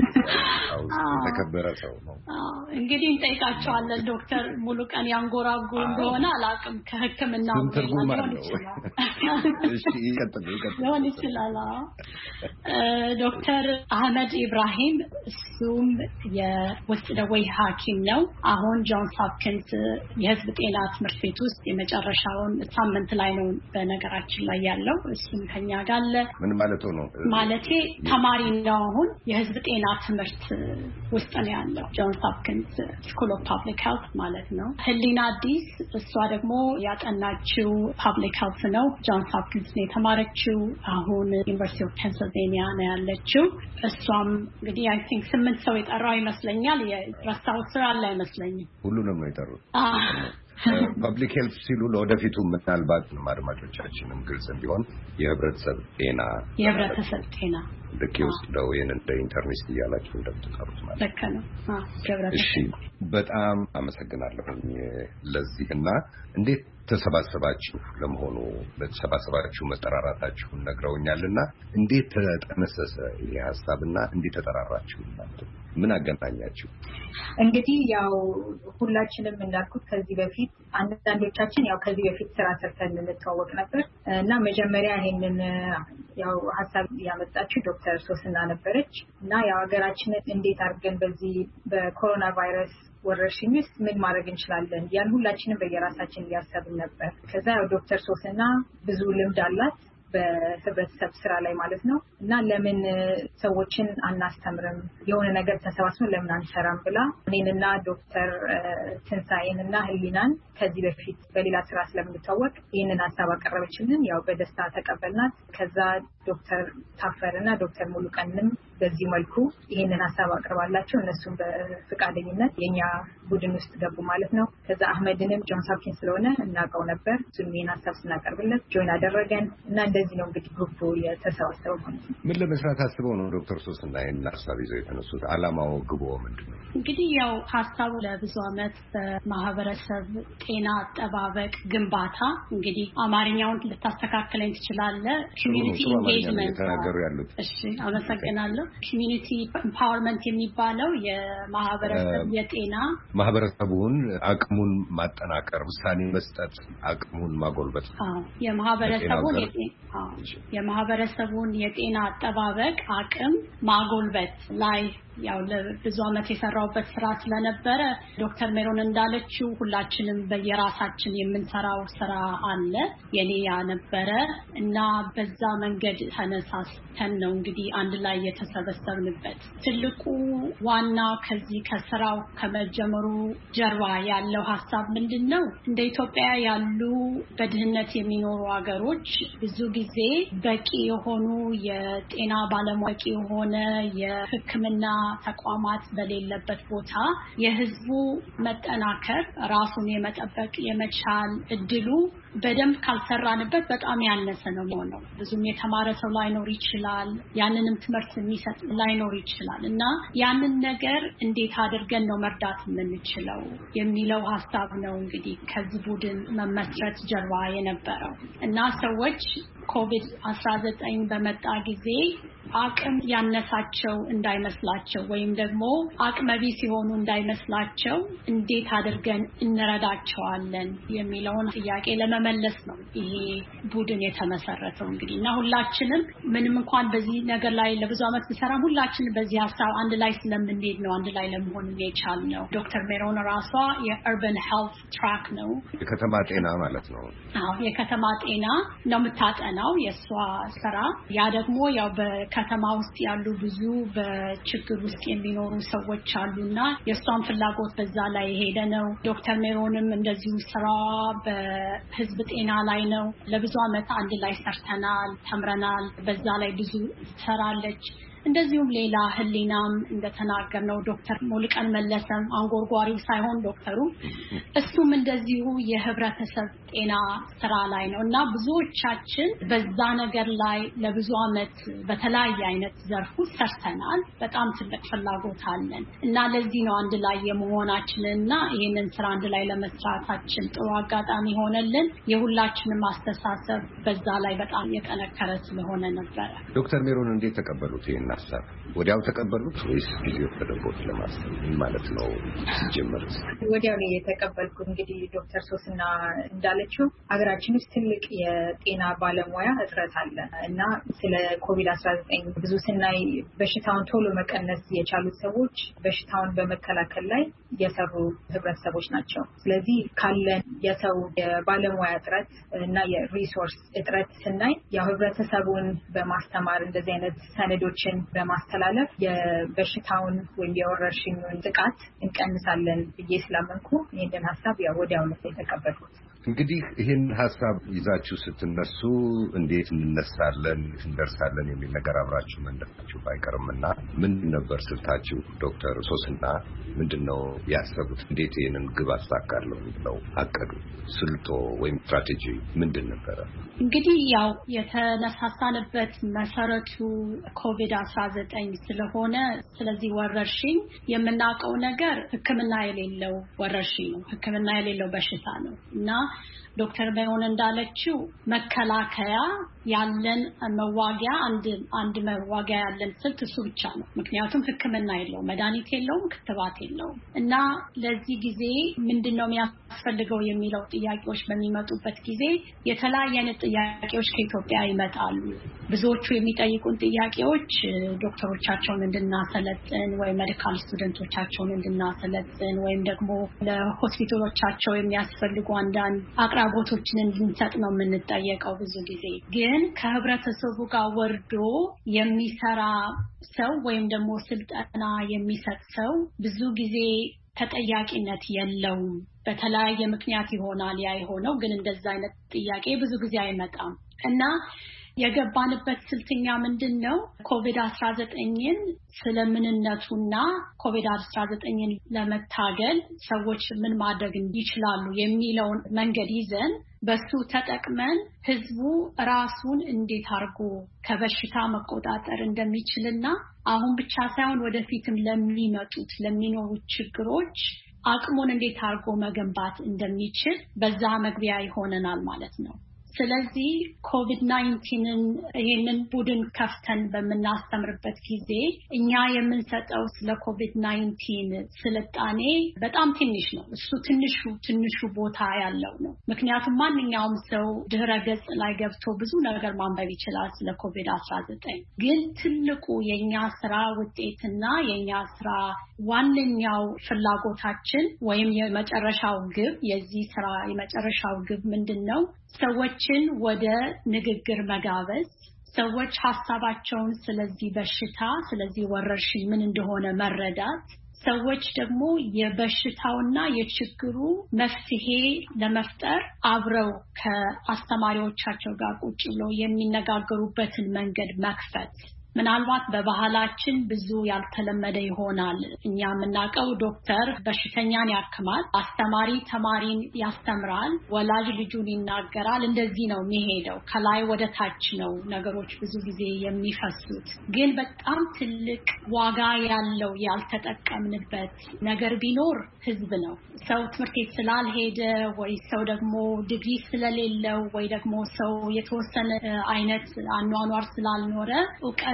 የተከበረ ሰው ነው እንግዲህ እንጠይቃቸዋለን ዶክተር ሙሉቀን ያንጎራጉር እንደሆነ አላውቅም ከህክምናው ሊሆን ይችላል ዶክተር አህመድ ኢብራሂም እሱም የውስጥ ደዌ ሐኪም ነው አሁን ጆንስ ሆፕኪንስ የህዝብ ጤና ትምህርት ቤት ውስጥ የመጨረሻውን ሳምንት ላይ ነው በነገራችን ላይ ያለው እሱም ከኛ ጋር አለ ምን ማለት ነው ማለቴ ተማሪ ነው አሁን የህዝብ ጤና ትምህርት ውስጥ ነው ያለው ጆንስ ሆፕኪንስ ስኩል ኦፍ ፐብሊክ ሄልት ማለት ነው ህሊና አዲስ እሷ ደግሞ ያጠናችው ፐብሊክ ሄልት ነው ጆንስ ሆፕኪንስ ነው የተማረችው አሁን ዩኒቨርሲቲ ኦፍ ፔንሲልቬኒያ ነው ያለችው እሷም እንግዲህ አይ ቲንክ 8 ሰው የጠራው ይመስለኛል የራስታው ስራ አለ አይመስለኝም ሁሉንም ነው የጠሩት ፐብሊክ ሄልት ሲሉ ለወደፊቱ ምናልባት አድማጮቻችንም ግልጽ እንዲሆን የህብረተሰብ ጤና ልክ ውስጥ ደዌን እንደ ኢንተርኔት እያላችሁ እንደምትጠሩት ማለት ልክ ነው እሺ በጣም አመሰግናለሁ ለዚህና እንዴት ተሰባሰባችሁ ለመሆኑ ለተሰባሰባችሁ መጠራራታችሁን ነግረውኛልና እንዴት ተጠነሰሰ ይሄ ሐሳብና እንዴት ተጠራራችሁ እናንተ ምን አገናኛችሁ እንግዲህ ያው ሁላችንም እንዳልኩት ከዚህ በፊት አንዳንዶቻችን ያው ከዚህ በፊት ስራ ሰርተን እንተዋወቅ ነበር እና መጀመሪያ ይሄንን ያው ሐሳብ ያመጣችው ዶክተር ሶስና ነበረች እና ያው ሀገራችንን እንዴት አድርገን በዚህ በኮሮና ቫይረስ ወረርሽኝ ውስጥ ምን ማድረግ እንችላለን ያን ሁላችንም በየራሳችን ያሰብን ነበር ከዛ ዶክተር ሶስና ብዙ ልምድ አላት በህብረተሰብ ስራ ላይ ማለት ነው እና ለምን ሰዎችን አናስተምርም የሆነ ነገር ተሰባስበን ለምን አንሰራም ብላ እኔንና ዶክተር ትንሳኤንና ህሊናን ከዚህ በፊት በሌላ ስራ ስለምንታወቅ ይሄንን ሐሳብ አቀረበችልን ያው በደስታ ተቀበልናት ከዛ ዶክተር ታፈርና ዶክተር ሙሉቀንም በዚህ መልኩ ይሄንን ሐሳብ አቅርባላቸው እነሱም በፍቃደኝነት የኛ ቡድን ውስጥ ገቡ ማለት ነው። ከዛ አህመድንም ጆንስ ሆፕኪንስ ስለሆነ እናውቀው ነበር እሱም ይሄን ሐሳብ ስናቀርብለት ጆይን አደረገን እና እንደዚህ ነው እንግዲህ ግሩፑ የተሰባሰበው ማለት ነው። ምን ለመስራት አስበው ነው ዶክተር ሶስና ይሄን ሐሳብ ይዘው የተነሱት? ዓላማው ግቡ ምንድነው? እንግዲህ ያው ሐሳቡ ለብዙ ዓመት በማህበረሰብ ጤና አጠባበቅ ግንባታ እንግዲህ አማርኛውን ልታስተካክለኝ ትችላለህ? ኮሚኒቲ ኢንጌጅመንት ተናገሩ ያሉት። እሺ አመሰግናለሁ። ኮሚኒቲ ኤምፓወርመንት የሚባለው የማህበረሰብ የጤና ማህበረሰቡን አቅሙን ማጠናከር፣ ውሳኔ መስጠት፣ አቅሙን ማጎልበት። የማህበረሰቡን የጤና አጠባበቅ አቅም ማጎልበት ላይ ያው ለብዙ ዓመት የሰራውበት ስራ ስለነበረ ዶክተር ሜሮን እንዳለችው ሁላችንም በየራሳችን የምንሰራው ስራ አለ የኔ ያነበረ እና በዛ መንገድ ተነሳስተን ነው እንግዲህ አንድ ላይ የተሰበሰብንበት። ትልቁ ዋና ከዚህ ከስራው ከመጀመሩ ጀርባ ያለው ሐሳብ ምንድነው? እንደ ኢትዮጵያ ያሉ በድህነት የሚኖሩ ሀገሮች ብዙ ጊዜ በቂ የሆኑ የጤና ባለሙያዎች የሆነ የሕክምና ተቋማት በሌለበት ቦታ የህዝቡ መጠናከር ራሱን የመጠበቅ የመቻል እድሉ በደንብ ካልሰራንበት በጣም ያነሰ ነው የሚሆነው። ብዙም የተማረ ሰው ላይኖር ይችላል፣ ያንንም ትምህርት የሚሰጥ ላይኖር ይችላል እና ያንን ነገር እንዴት አድርገን ነው መርዳት የምንችለው የሚለው ሐሳብ ነው እንግዲህ ከዚህ ቡድን መመስረት ጀርባ የነበረው እና ሰዎች ኮቪድ-19 በመጣ ጊዜ አቅም ያነሳቸው እንዳይመስላቸው ወይም ደግሞ አቅመቢስ ሲሆኑ እንዳይመስላቸው እንዴት አድርገን እንረዳቸዋለን የሚለውን ጥያቄ ለመመለስ ነው ይሄ ቡድን የተመሰረተው እንግዲህ እና ሁላችንም ምንም እንኳን በዚህ ነገር ላይ ለብዙ ዓመት ብንሰራም ሁላችንም በዚህ ሐሳብ አንድ ላይ ስለምንሄድ ነው አንድ ላይ ለመሆን የቻልነው። ዶክተር ሜሮን ራሷ የአርባን ሄልት ትራክ ነው የከተማ ጤና ማለት ነው። አዎ የከተማ ጤና ነው የምታጠናው የሷ ስራ። ያ ደግሞ ያው በከተማ ውስጥ ያሉ ብዙ በችግር ውስጥ የሚኖሩ ሰዎች አሉና የሷን ፍላጎት በዛ ላይ ሄደ ነው። ዶክተር ሜሮንም እንደዚሁ ስራዋ በህዝብ ጤና ላይ ነው። ለብዙ ዓመት አንድ ላይ ሰርተናል፣ ተምረናል። በዛ ላይ ብዙ ትሰራለች። እንደዚሁም ሌላ ህሊናም እንደተናገርነው ዶክተር ሙሉቀን መለሰም አንጎርጓሪው ሳይሆን ዶክተሩ እሱም እንደዚሁ የህብረተሰብ ጤና ስራ ላይ ነው እና ብዙዎቻችን በዛ ነገር ላይ ለብዙ ዓመት በተለያየ አይነት ዘርፉ ሰርተናል። በጣም ትልቅ ፍላጎት አለን እና ለዚህ ነው አንድ ላይ የመሆናችንና ይሄንን ስራ አንድ ላይ ለመስራታችን ጥሩ አጋጣሚ ሆነልን። የሁላችንም አስተሳሰብ በዛ ላይ በጣም የጠነከረ ስለሆነ ነበር። ዶክተር ሜሮን እንዴት ተቀበሉት ይሄን ሐሳብ? ወዲያው ተቀበሉት ወይስ ጊዜው ተደቦት ለማሰብ ማለት ነው? ሲጀመር ወዲያው ነው የተቀበልኩት። እንግዲህ ዶክተር ሶስና እንዳለችው ሀገራችን ውስጥ ትልቅ የጤና ባለሙያ እጥረት አለ እና ስለ ኮቪድ-19 ብዙ ስናይ በሽታውን ቶሎ መቀነስ የቻሉት ሰዎች በሽታውን በመከላከል ላይ የሰሩ ህብረተሰቦች ናቸው። ስለዚህ ካለን የሰው የባለሙያ እጥረት እና የሪሶርስ እጥረት ስናይ ያው ህብረተሰቡን በማስተማር እንደዚህ አይነት ሰነዶችን በማስተላለፍ የበሽታውን ወይም የወረርሽኙን ጥቃት እንቀንሳለን ብዬ ስላመንኩ ይህንን ሐሳብ ያው ወዲያው ነው የተቀበልኩት። እንግዲህ ይህን ሐሳብ ይዛችሁ ስትነሱ እንዴት እንነሳለን እንደርሳለን የሚል ነገር አብራችሁ መንደፋችሁ ባይቀርምና ምን ነበር ስልታችሁ? ዶክተር ሶስና ምንድነው ያሰቡት? እንዴት ይሄንን ግብ አሳካለሁ ብለው አቀዱ? ስልቶ ወይም ስትራቴጂ ምንድን ነበረ? እንግዲህ ያው የተነሳሳንበት መሰረቱ ኮቪድ-19 ስለሆነ ስለዚህ ወረርሽኝ የምናውቀው ነገር ሕክምና የሌለው ወረርሽኝ ነው። ሕክምና የሌለው በሽታ ነው እና ዶክተር ሜሮን እንዳለችው መከላከያ ያለን መዋጊያ አንድ መዋጊያ ያለን ስልት እሱ ብቻ ነው። ምክንያቱም ሕክምና የለውም፣ መድኃኒት የለውም፣ ክትባት የለውም እና ለዚህ ጊዜ ምንድነው የሚያስፈልገው የሚለው ጥያቄዎች በሚመጡበት ጊዜ የተለያየ አይነት ጥያቄዎች ከኢትዮጵያ ይመጣሉ። ብዙዎቹ የሚጠይቁን ጥያቄዎች ዶክተሮቻቸውን እንድናሰለጥን ወይ ሜዲካል ስቱደንቶቻቸውን እንድናሰለጥን ወይም ደግሞ ለሆስፒታሎቻቸው የሚያስፈልጉ አንዳንድ አቅራቦቶችን እንድንሰጥ ነው የምንጠየቀው። ብዙ ጊዜ ግን ከህብረተሰቡ ጋር ወርዶ የሚሰራ ሰው ወይም ደግሞ ስልጠና የሚሰጥ ሰው ብዙ ጊዜ ተጠያቂነት የለውም። በተለያየ ምክንያት ይሆናል ያ የሆነው፣ ግን እንደዛ አይነት ጥያቄ ብዙ ጊዜ አይመጣም እና የገባንበት ስልትኛ ምንድነው ኮቪድ-19ን ስለምንነቱና ኮቪድ-19ን ለመታገል ሰዎች ምን ማድረግ ይችላሉ የሚለውን መንገድ ይዘን በሱ ተጠቅመን ህዝቡ ራሱን እንዴት አርጎ ከበሽታ መቆጣጠር እንደሚችልና አሁን ብቻ ሳይሆን ወደፊትም ለሚኖሩ ችግሮች አቅሙን እንዴት አርጎ መገንባት እንደሚችል በዛ መግቢያ ይሆነናል ማለት ነው። ስለዚህ ኮቪድ-19ን ይሄንን ቡድን ከፍተን በመናስተምርበት ጊዜ እኛ የምንሰጠው ስለ ኮቪድ-19 ስልጣኔ በጣም ትንሽ ነው። እሱ ትንሹ ቦታ ያለው ነው። ምክንያቱም ማንኛውም ሰው ድህረ ገጽ ላይ ገብቶ ብዙ ነገር ማንበብ ይችላል ስለ ኮቪድ-19። ግን ትልቁ የኛ ስራ ውጤትና የኛ ስራ ዋነኛው ፍላጎታችን ወይም የመጨረሻው ግብ የዚህ ስራ የመጨረሻው ግብ ምንድነው? ሰዎችን ወደ ንግግር መጋበዝ፣ ሰዎች ሐሳባቸውን ስለዚህ በሽታ ስለዚህ ወረርሽኝ ምን እንደሆነ መረዳት፣ ሰዎች ደግሞ የበሽታውና የችግሩ መፍትሄ ለመፍጠር አብረው ከአስተማሪዎቻቸው ጋር ቁጭ ብለው የሚነጋገሩበትን መንገድ መክፈት። ምናልባት በባህላችን ብዙ ያልተለመደ ይሆናል። እኛ የምናውቀው ዶክተር በሽተኛን ያክማል፣ አስተማሪ ተማሪን ያስተምራል፣ ወላጅ ልጁን ይናገራል። እንደዚህ ነው የሚሄደው። ከላይ ወደ ታች ነው ነገሮች ብዙ ጊዜ የሚፈሱት። ግን በጣም ትልቅ ዋጋ ያለው ያልተጠቀምንበት ነገር ቢኖር ህዝብ ነው። ሰው ትምህርት ቤት ስላልሄደ ወይ ሰው ደግሞ ዲግሪ ስለሌለው ወይ ደግሞ ሰው የተወሰነ አይነት አኗኗር ስላልኖረ ዕውቀትና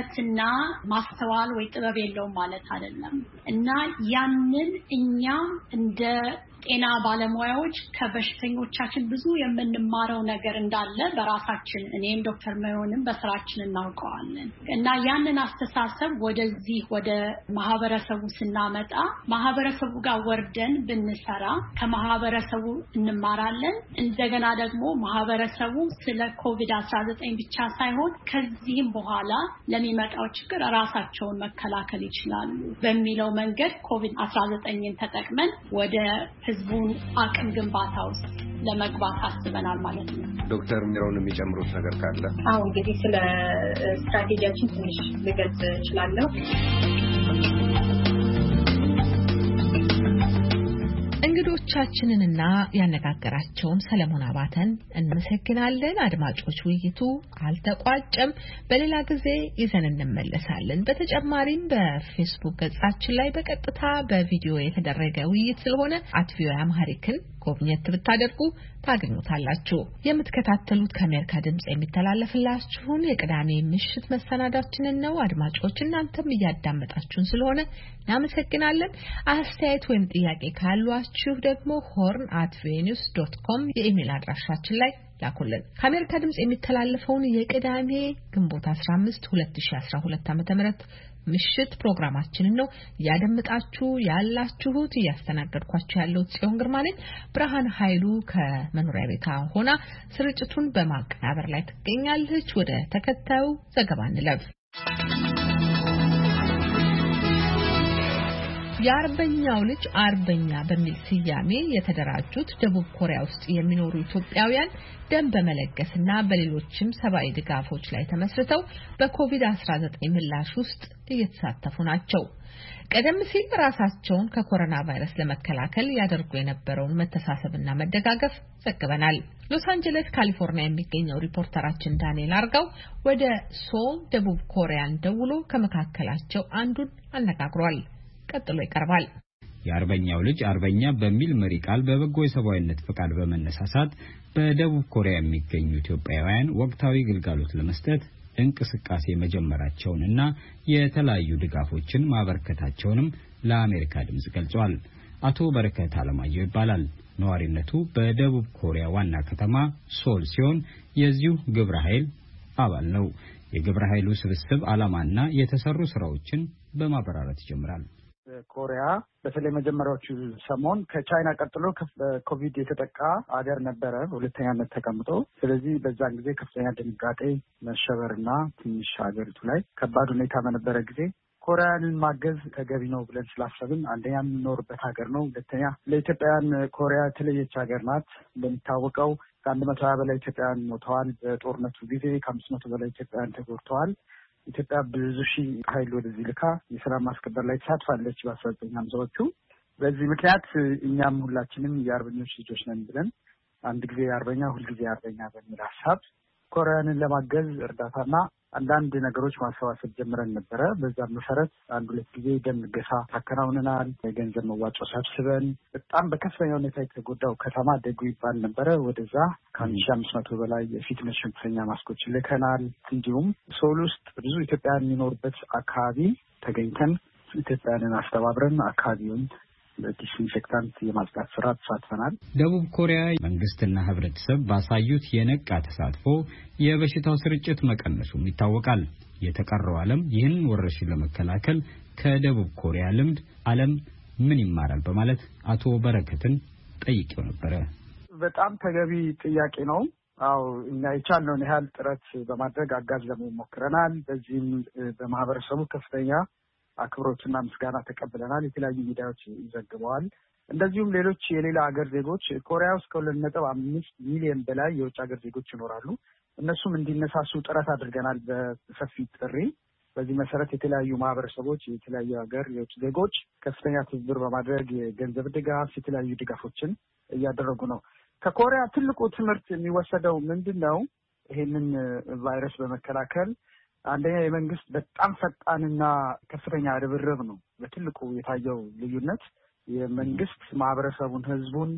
ማስተዋል ወይ ጥበብ የለውም ማለት አይደለም። እና ያንን እኛ እንደ ጤና ባለሙያዎች ከበሽተኞቻችን ብዙ የምንማረው ነገር እንዳለ በራሳችን እኔም ዶክተር ሜሮንም በስራችን እናውቀዋለን። እና ያንን አስተሳሰብ ወደ ማህበረሰቡ ስናመጣ ማህበረሰቡ ጋር ወርደን ብንሰራ ከማህበረሰቡ እንማራለን። እንደገና ደግሞ ማህበረሰቡ ስለ ኮቪድ-19 ብቻ ሳይሆን ከዚህም በኋላ ለሚመጣው ችግር ራሳቸውን መከላከል ይችላሉ በሚለው መንገድ ኮቪድ-19ን ተጠቅመን ወደ ህዝቡን አቅም ግንባታ ውስጥ ለመግባት አስበናል ማለት ነው። ዶክተር ሜሮን የሚጨምሩት ነገር ካለ? አዎ እንግዲህ ስለ ስትራቴጂያችን ትንሽ ልገልጽ እችላለሁ። እንግዶቻችንንና ያነጋገራቸውን ሰለሞን አባተን እንመሰግናለን። አድማጮች ውይይቱ አልተቋጨም። በሌላ ጊዜ ይዘን እንመለሳለን። በተጨማሪም በፌስቡክ ገጻችን ላይ በቀጥታ በቪዲዮ የተደረገ ውይይት ስለሆነ @ቪኦኤ አምሃሪክን ጎብኘት ብታደርጉ ታገኙታላችሁ። የምትከታተሉት ከአሜሪካ ድምጽ የሚተላለፍላችሁን የቅዳሜ ምሽት መሰናዳችንን ነው። አድማጮች እናንተም እያዳመጣችሁን ስለሆነ እናመሰግናለን። አስተያየት ወይም ጥያቄ ካሏችሁ ደግሞ horn@venus.com የኢሜል አድራሻችን ላይ ላኩልን። ከአሜሪካ ድምጽ የሚተላለፈውን የቅዳሜ ግንቦት 15 2012 ዓ.ም ምሽት ፕሮግራማችንን ነው ያደምጣችሁ ያላችሁት። ያስተናገድኳችሁ ያለው ጽዮን ግርማ ነኝ። ብርሃን ኃይሉ ከመኖሪያ ቤቷ ሆና ስርጭቱን በማቀናበር ላይ ትገኛለች። ወደ ተከታዩ ዘገባ እንለፍ። የአርበኛው ልጅ አርበኛ በሚል ስያሜ የተደራጁት ደቡብ ኮሪያ ውስጥ የሚኖሩ ኢትዮጵያውያን ደም በመለገስና በሌሎችም ሰብአዊ ድጋፎች ላይ ተመስርተው በኮቪድ-19 ምላሽ ውስጥ እየተሳተፉ ናቸው። ቀደም ሲል ራሳቸውን ከኮሮና ቫይረስ ለመከላከል ያደርጉ የነበረውን መተሳሰብና መደጋገፍ ዘግበናል። ሎስ አንጀለስ ካሊፎርኒያ የሚገኘው ሪፖርተራችን ዳንኤል አርጋው ወደ ሶል ደቡብ ኮሪያን ደውሎ ከመካከላቸው አንዱን አነጋግሯል። ቀጥሎ ይቀርባል። የአርበኛው ልጅ አርበኛ በሚል መሪ ቃል በበጎ የሰብአዊነት ፈቃድ በመነሳሳት በደቡብ ኮሪያ የሚገኙ ኢትዮጵያውያን ወቅታዊ ግልጋሎት ለመስጠት እንቅስቃሴ መጀመራቸውንና የተለያዩ ድጋፎችን ማበርከታቸውንም ለአሜሪካ ድምጽ ገልጿል። አቶ በረከት አለማየሁ ይባላል። ነዋሪነቱ በደቡብ ኮሪያ ዋና ከተማ ሶል ሲሆን የዚሁ ግብረ ኃይል አባል ነው። የግብረ ኃይሉ ስብስብ ዓላማና የተሰሩ ስራዎችን በማብራራት ይጀምራል። ኮሪያ በተለይ መጀመሪያዎቹ ሰሞን ከቻይና ቀጥሎ በኮቪድ የተጠቃ ሀገር ነበረ በሁለተኛነት ተቀምጦ። ስለዚህ በዛን ጊዜ ከፍተኛ ድንጋጤ መሸበርና ትንሽ ሀገሪቱ ላይ ከባድ ሁኔታ በነበረ ጊዜ ኮሪያንን ማገዝ ተገቢ ነው ብለን ስላሰብን አንደኛ የምንኖርበት ሀገር ነው፣ ሁለተኛ ለኢትዮጵያውያን ኮሪያ የተለየች ሀገር ናት። እንደሚታወቀው ከ120 በላይ ኢትዮጵያውያን ሞተዋል በጦርነቱ ጊዜ፣ ከ500 በላይ ኢትዮጵያውያን ተጎድተዋል። ኢትዮጵያ ብዙ ሺህ ኃይል ወደዚህ ልካ የሰላም ማስከበር ላይ ተሳትፋለች በ1950ዎቹ። በዚህ ምክንያት እኛም ሁላችንም የአርበኞች ልጆች ነን ብለን አንድ ጊዜ አርበኛ ሁልጊዜ አርበኛ በሚል ሀሳብ ኮሪያንን ለማገዝ እርዳታና አንዳንድ ነገሮች ማሰባሰብ ጀምረን ነበረ። በዛም መሰረት አንድ ሁለት ጊዜ ደም ልገሳ ታከናውነናል። የገንዘብ መዋጮ ሰብስበን በጣም በከፍተኛ ሁኔታ የተጎዳው ከተማ ደጉ ይባል ነበረ። ወደዛ ከ1500 በላይ የፊት መሸፈኛ ማስኮች ልከናል። እንዲሁም ሶል ውስጥ ብዙ ኢትዮጵያውያን የሚኖሩበት አካባቢ ተገኝተን ኢትዮጵያውያንን አስተባብረን አካባቢውን በዲስኢንፌክታንት የማጽዳት ስራ ተሳትፈናል። ደቡብ ኮሪያ መንግስትና ህብረተሰብ ባሳዩት የነቃ ተሳትፎ የበሽታው ስርጭት መቀነሱም ይታወቃል። የተቀረው ዓለም ይህን ወረርሽኝ ለመከላከል ከደቡብ ኮሪያ ልምድ ዓለም ምን ይማራል በማለት አቶ በረከትን ጠይቄው ነበረ። በጣም ተገቢ ጥያቄ ነው። አዎ እኛ የቻልነውን ያህል ጥረት በማድረግ አጋዥ ለመሆን ሞክረናል። በዚህም በማህበረሰቡ ከፍተኛ አክብሮትና ምስጋና ተቀብለናል። የተለያዩ ሚዲያዎች ይዘግበዋል። እንደዚሁም ሌሎች የሌላ ሀገር ዜጎች ኮሪያ ውስጥ ከ2.5 ሚሊዮን በላይ የውጭ ሀገር ዜጎች ይኖራሉ። እነሱም እንዲነሳሱ ጥረት አድርገናል በሰፊ ጥሪ። በዚህ መሰረት የተለያዩ ማህበረሰቦች የተለያዩ ሀገር የውጭ ዜጎች ከፍተኛ ትብብር በማድረግ የገንዘብ ድጋፍ፣ የተለያዩ ድጋፎችን እያደረጉ ነው። ከኮሪያ ትልቁ ትምህርት የሚወሰደው ምንድን ነው? ይሄንን ቫይረስ በመከላከል አንደኛ የመንግስት በጣም ፈጣንና ከፍተኛ ርብርብ ነው። በትልቁ የታየው ልዩነት የመንግስት ማህበረሰቡን፣ ህዝቡን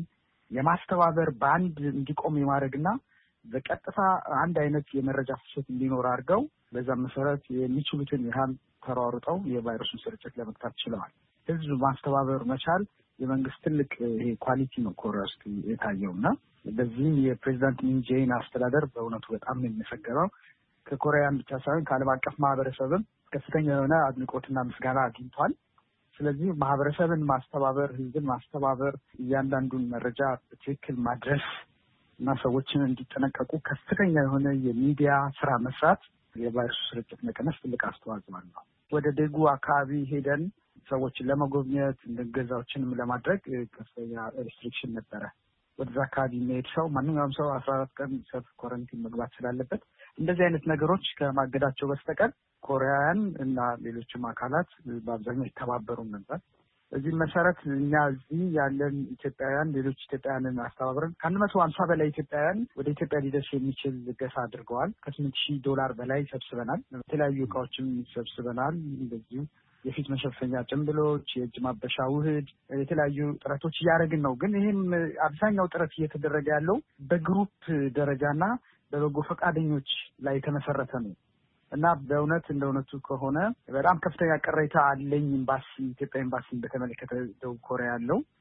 የማስተባበር በአንድ እንዲቆም የማድረግና በቀጥታ አንድ አይነት የመረጃ ፍሰት እንዲኖር አድርገው በዛም መሰረት የሚችሉትን ያህል ተሯሩጠው የቫይረሱን ስርጭት ለመግታት ችለዋል። ህዝብ ማስተባበር መቻል የመንግስት ትልቅ ይሄ ኳሊቲ ነው ኮሪያ ውስጥ የታየውና በዚህም የፕሬዚዳንት ሙን ጄኢን አስተዳደር በእውነቱ በጣም ነው የሚመሰገነው። ከኮሪያን ብቻ ሳይሆን ከዓለም አቀፍ ማህበረሰብም ከፍተኛ የሆነ አድናቆትና ምስጋና አግኝቷል። ስለዚህ ማህበረሰብን ማስተባበር፣ ህዝብን ማስተባበር፣ እያንዳንዱን መረጃ በትክክል ማድረስ እና ሰዎችን እንዲጠነቀቁ ከፍተኛ የሆነ የሚዲያ ስራ መስራት የቫይረሱ ስርጭት መቀነስ ትልቅ አስተዋጽኦ አለው። ወደ ደጉ አካባቢ ሄደን ሰዎችን ለመጎብኘት እንደገዛዎችንም ለማድረግ ከፍተኛ ሪስትሪክሽን ነበረ። ወደዛ አካባቢ የሚሄድ ሰው ማንኛውም ሰው 14 ቀን ሰልፍ ኳረንቲን መግባት ስላለበት እንደዚህ አይነት ነገሮች ከማገዳቸው በስተቀር ኮሪያውያን እና ሌሎችም አካላት በአብዛኛው ይተባበሩም ነበር። በዚህ መሰረት እኛ እዚህ ያለን ኢትዮጵያውያን ሌሎች ኢትዮጵያውያንን አስተባብረን ከ150 በላይ ኢትዮጵያውያን ወደ ኢትዮጵያ ሊደርስ የሚችል ልገሳ አድርገዋል። $8,000 በላይ ሰብስበናል። የተለያዩ እቃዎችም ሰብስበናል። እንደዚሁ የፊት መሸፈኛ ጭንብሎች፣ የእጅ ማበሻ ውህድ፣ የተለያዩ ጥረቶች እያደረግን ነው። ግን ይህም አብዛኛው ጥረት እየተደረገ ያለው በግሩፕ ደረጃና በበጎ ፈቃደኞች ላይ የተመሰረተ ነው እና በእውነት እንደ እውነቱ ከሆነ በጣም ከፍተኛ ቅሬታ አለኝ። ኢትዮጵያ ኤምባሲን በተመለከተ ደቡብ ኮሪያ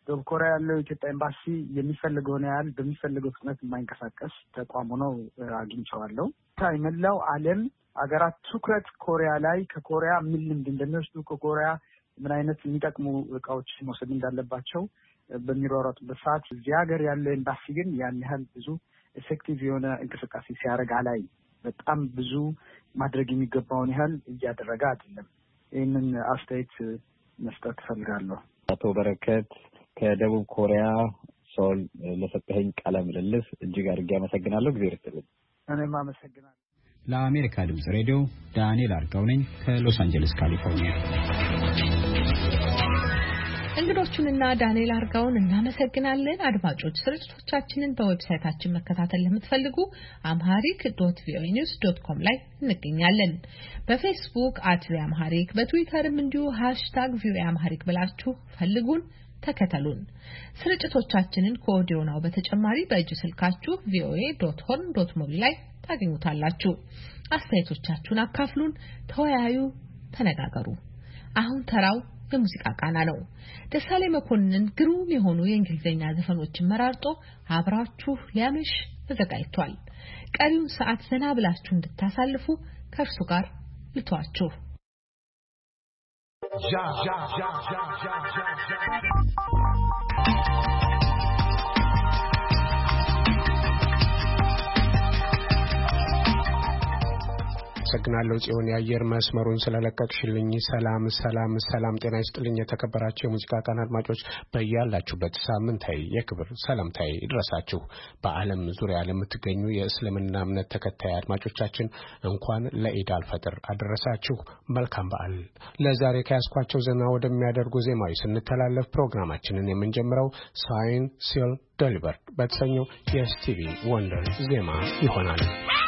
ያለው ኢትዮጵያ ኤምባሲ የሚፈልገውን ያህል በሚፈልገው ፍጥነት የማይንቀሳቀስ ተቋም ሆነው አግኝቼዋለሁ። የመላው ዓለም አገራት ትኩረት ኮሪያ ላይ ከኮሪያ ምን ልምድ እንደሚወስዱ ከኮሪያ ምን አይነት የሚጠቅሙ እቃዎች መውሰድ እንዳለባቸው በሚሯሯጡበት ሰዓት እዚህ ሀገር ያለው ኤምባሲ ግን ያን ያህል ብዙ ኤፌክቲቭ የሆነ እንቅስቃሴ ሲያደርግ አላይ። በጣም ብዙ ማድረግ የሚገባውን ያህል እያደረገ አይደለም። ይህንን አስተያየት መስጠት እፈልጋለሁ። አቶ በረከት ከደቡብ ኮሪያ ሶል ለሰጠኸኝ ቃለ ምልልስ እጅግ አድርጌ አመሰግናለሁ። እግዚአብሔር ይስጥልኝ። እኔም አመሰግናለሁ። ለአሜሪካ ድምጽ ሬዲዮ ዳንኤል አርጋው ነኝ ከሎስ አንጀለስ ካሊፎርኒያ። እንግዶቹንና ዳንኤል አርጋውን እናመሰግናለን። አድማጮች ስርጭቶቻችንን በዌብሳይታችን መከታተል ለምትፈልጉ amharic.voanews.com ላይ እንገኛለን። በፌስቡክ @voamharic፣ በትዊተርም እንዲሁ #voamharic ብላችሁ ፈልጉን፣ ተከተሉን። ስርጭቶቻችንን ከኦዲዮ ናው በተጨማሪ በእጅ ስልካችሁ voa.horn.mobi ላይ ታገኙታላችሁ። አስተያየቶቻችሁን አካፍሉን፣ ተወያዩ፣ ተነጋገሩ። አሁን ተራው የሙዚቃ ቃና ነው። ደሳሌ መኮንን ግሩም የሆኑ የእንግሊዘኛ ዘፈኖችን መራርጦ አብራችሁ ሊያመሽ ተዘጋጅቷል። ቀሪውን ሰዓት ዘና ብላችሁ እንድታሳልፉ ከእርሱ ጋር ልተዋችሁ። አመሰግናለሁ ጽዮን የአየር መስመሩን ስለለቀቅሽልኝ። ሰላም ጤና ይስጥልኝ። የተከበራችሁ የሙዚቃ ቃና አድማጮች በያላችሁበት ሳምንታዊ የክብር ሰላምታዬ ይድረሳችሁ። በዓለም ዙሪያ ለምትገኙ የእስልምና እምነት ተከታይ አድማጮቻችን እንኳን ለኢድ አልፈጥር አደረሳችሁ። መልካም በዓል። ለዛሬ ከያስኳቸው ዘና ወደሚያደርጉ ዜማዎች ስንተላለፍ ፕሮግራማችንን የምንጀምረው ሳይን ሲል ደሊቨር በተሰኘው የስቲቪ ወንደር ዜማ ይሆናል።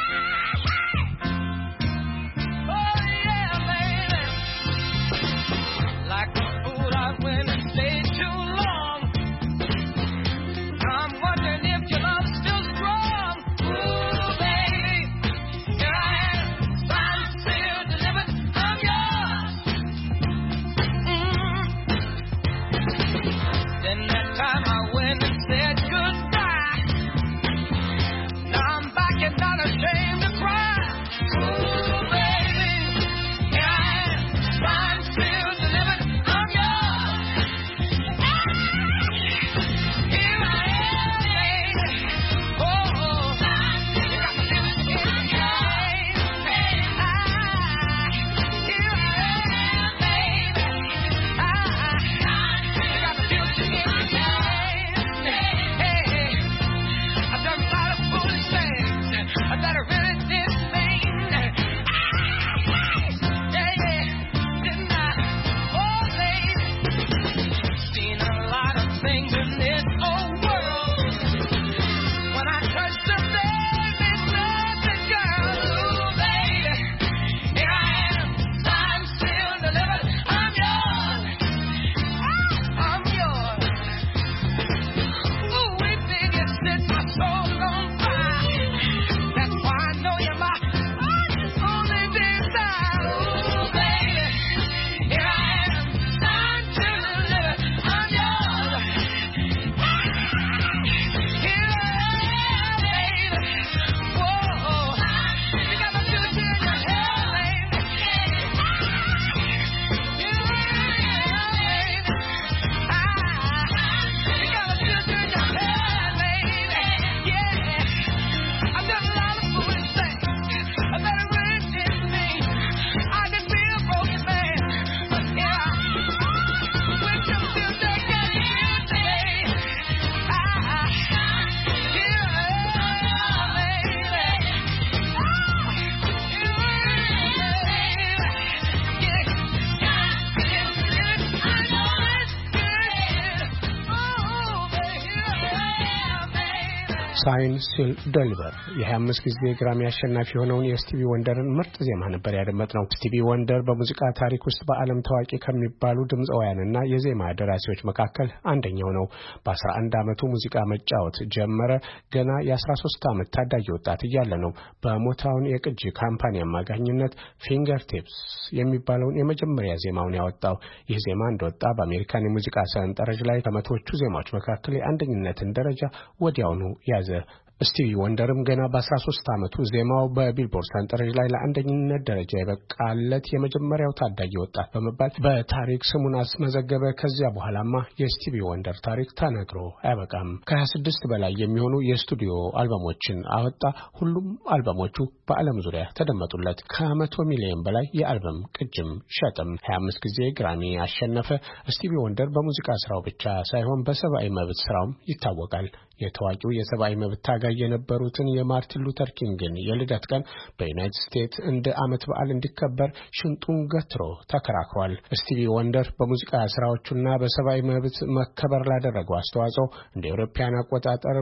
ሳይን ሲል ደሊቨር የ25 ጊዜ ግራሚ አሸናፊ የሆነውን የስቲቪ ወንደርን ምርጥ ዜማ ነበር ያደመጥነው። ስቲቪ ወንደር በሙዚቃ ታሪክ ውስጥ በዓለም ታዋቂ ከሚባሉ ድምጻውያንና የዜማ ደራሲዎች መካከል አንደኛው ነው። በ11 ዓመቱ ሙዚቃ መጫወት ጀመረ። ገና የ13 ዓመት ታዳጊ ወጣት እያለ ነው በሞታውን የቅጂ ካምፓኒ አማካኝነት ፊንገር ቲፕስ የሚባለውን የመጀመሪያ ዜማውን ያወጣው። ይህ ዜማ እንደወጣ በአሜሪካን የሙዚቃ ሰንጠረዥ ላይ ከመቶዎቹ ዜማዎች መካከል የአንደኝነትን ደረጃ ወዲያውኑ ያዘ። ስቲቪ ወንደርም ገና በ13 ዓመቱ ዜማው በቢልቦርድ ሰንጠረዥ ላይ ለአንደኝነት ደረጃ የበቃለት የመጀመሪያው ታዳጊ ወጣት በመባል በታሪክ ስሙን አስመዘገበ። ከዚያ በኋላማ የስቲቪ ወንደር ታሪክ ተነግሮ አያበቃም። ከ26 በላይ የሚሆኑ የስቱዲዮ አልበሞችን አወጣ። ሁሉም አልበሞቹ በዓለም ዙሪያ ተደመጡለት። ከ100 ሚሊዮን በላይ የአልበም ቅጅም ሸጠም። 25 ጊዜ ግራሚ አሸነፈ። ስቲቪ ወንደር በሙዚቃ ስራው ብቻ ሳይሆን በሰብአዊ መብት ስራውም ይታወቃል። የታዋቂው የሰብአዊ መብት ታጋይ የነበሩትን የማርቲን ሉተር ኪንግን የልደት ቀን በዩናይትድ ስቴትስ እንደ ዓመት በዓል እንዲከበር ሽንጡን ገትሮ ተከራክሯል። ስቲቪ ወንደር በሙዚቃ ስራዎቹና በሰብአዊ መብት መከበር ላደረገው አስተዋጽኦ እንደ አውሮፓውያን አቆጣጠር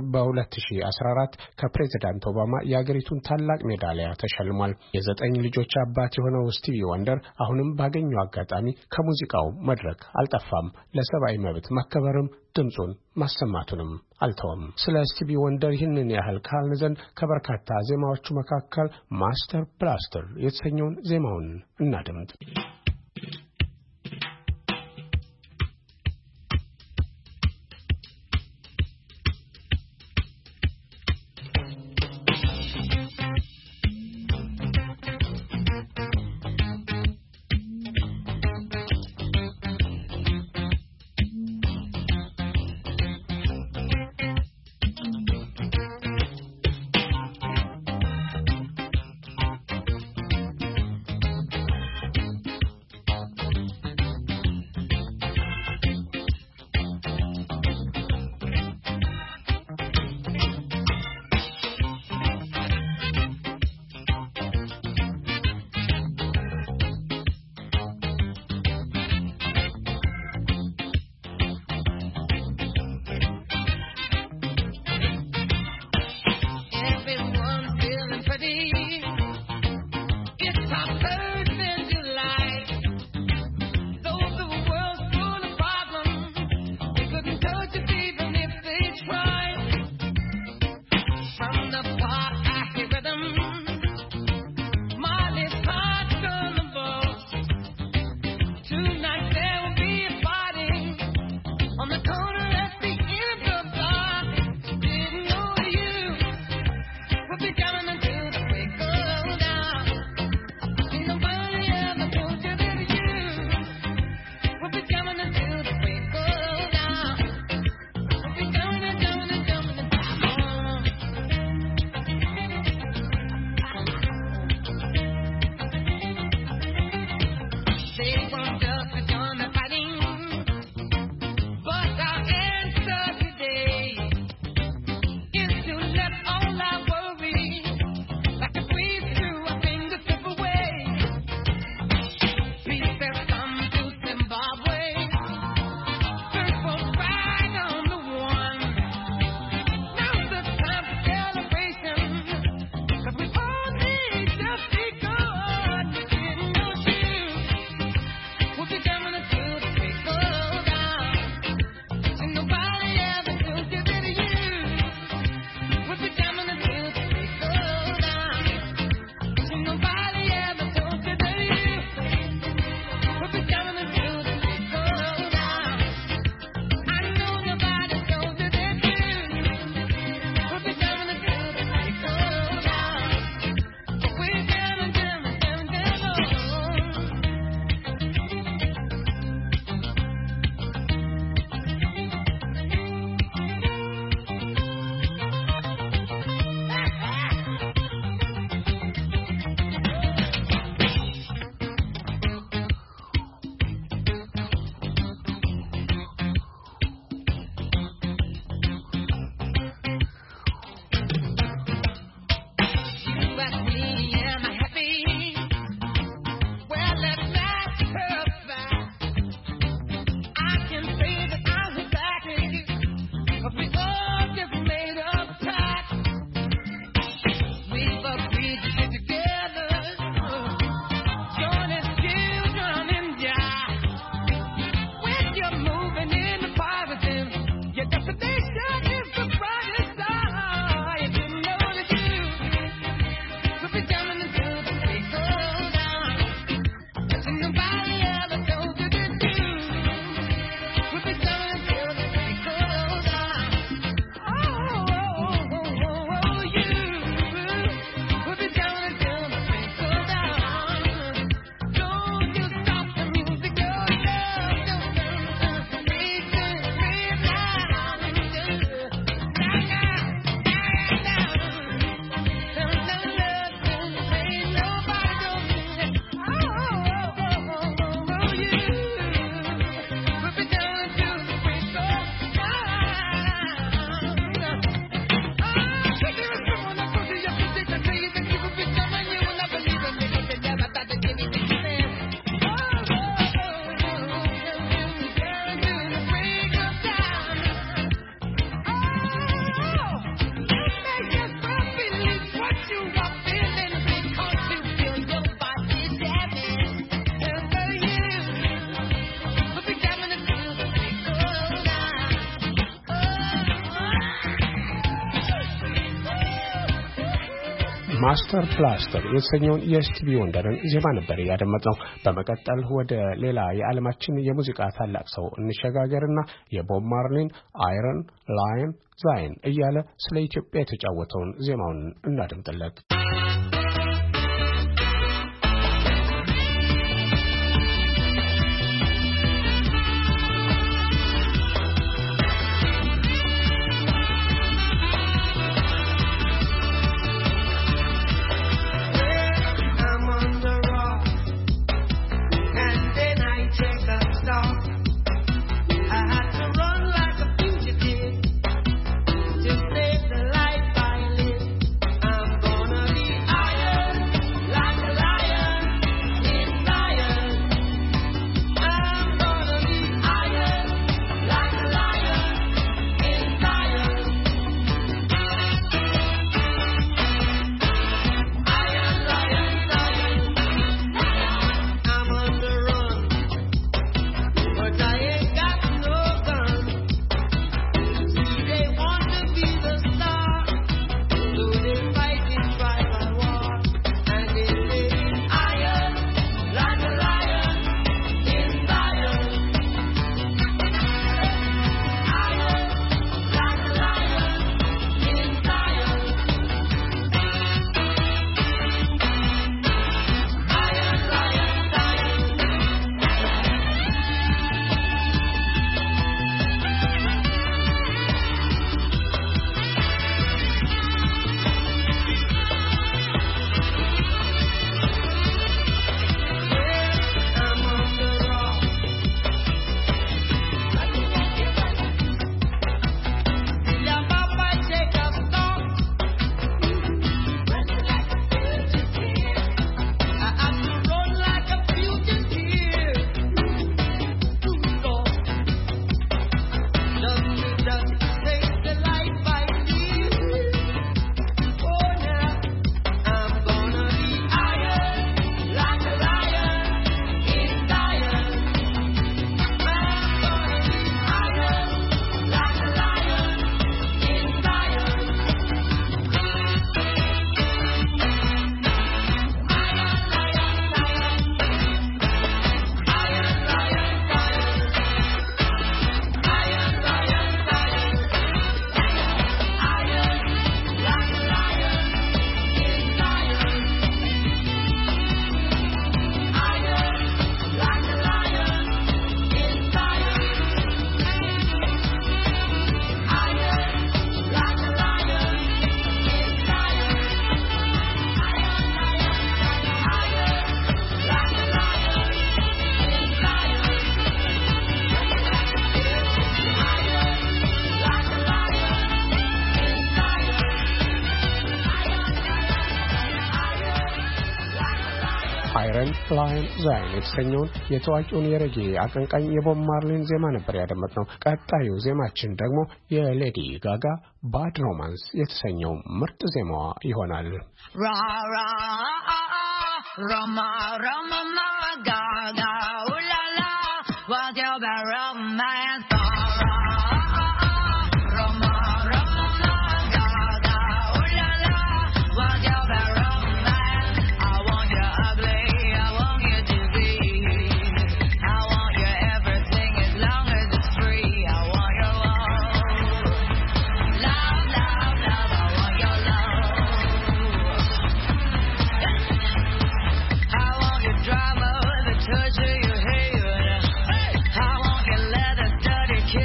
በ2014 ከፕሬዝዳንት ኦባማ የአገሪቱን ታላቅ ሜዳሊያ ተሸልሟል። የ9 ልጆች አባት የሆነው ስቲቪ ወንደር አሁንም ባገኘው አጋጣሚ ከሙዚቃው መድረክ አልጠፋም። ለሰብአዊ መብት መከበርም ድምጹን ማሰማቱንም አልተወም። ስለ ስቲቪ ወንደር ይህንን ያህል ካልን ዘንድ ከበርካታ ዜማዎቹ መካከል ማስተር ብላስተር የተሰኘውን ዜማውን እናድምጥ። ማስተር ብላስተር የተሰኘውን የስቲቪ ወንደርን ዜማ ነበር ያደመጥነው። በመቀጠል ወደ ሌላ የዓለማችን የሙዚቃ ታላቅ ሰው እንሸጋገርና የቦብ ማርሊን አይረን ላየን ዛይን እያለ ስለ ኢትዮጵያ የተጫወተውን ዜማውን እናድምጥለት። አይረን ላየን ዛይን የተሰኘውን የታዋቂውን የሬጌ አቀንቃኝ የቦብ ማርሊን ዜማ ነበር ያደመጥነው። ቀጣዩ ዜማችን ደግሞ የሌዲ ጋጋ ባድ ሮማንስ የተሰኘው ምርጥ ዜማዋ ይሆናል። Rama Rama Gaga la la what your romance touch of your hair. I want your leather dirty.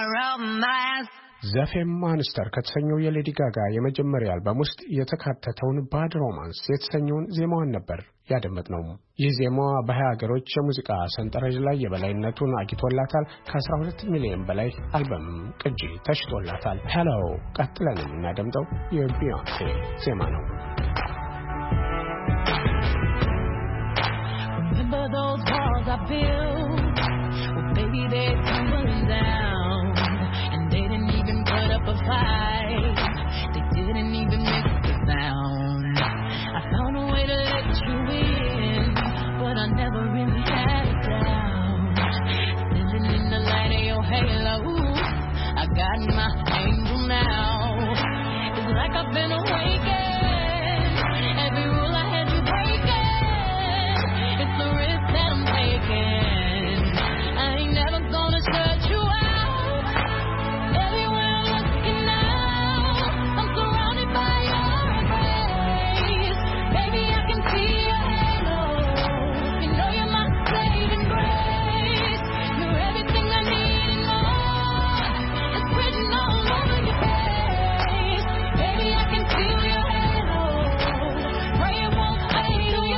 romance. ዘፌም ማንስተር ከተሰኘው የሌዲ ጋጋ የመጀመሪያ አልበም ውስጥ የተካተተውን ባድ ሮማንስ የተሰኘውን ዜማዋን ነበር ያደመጥነው። ይህ ዜማዋ በ20 ሀገሮች የሙዚቃ ሰንጠረዥ ላይ የበላይነቱን አግኝቶላታል። ከ12 ሚሊዮን በላይ አልበም ቅጂ ተሽጦላታል። ሄሎ ቀጥለን እናደምጠው የቢዮንሴ ዜማ ነው። Remember those walls I built? Well, baby, they're tumbling down. And they didn't even put up a fight. They didn't even make a sound. I found a way to let you in, but I never really had a doubt. Standing in the light of your halo, I got my angel now. It's like I've been awakened. Every rule I had you breaking. It's the risk that I'm taking. I ain't never gonna shut you out. Everywhere I'm looking now, I'm surrounded by your embrace. Baby, I can see your halo. You know you're my saving grace. You're everything I need and more. It's written all over your face. Baby, I can feel your halo. Pray it won't fade away.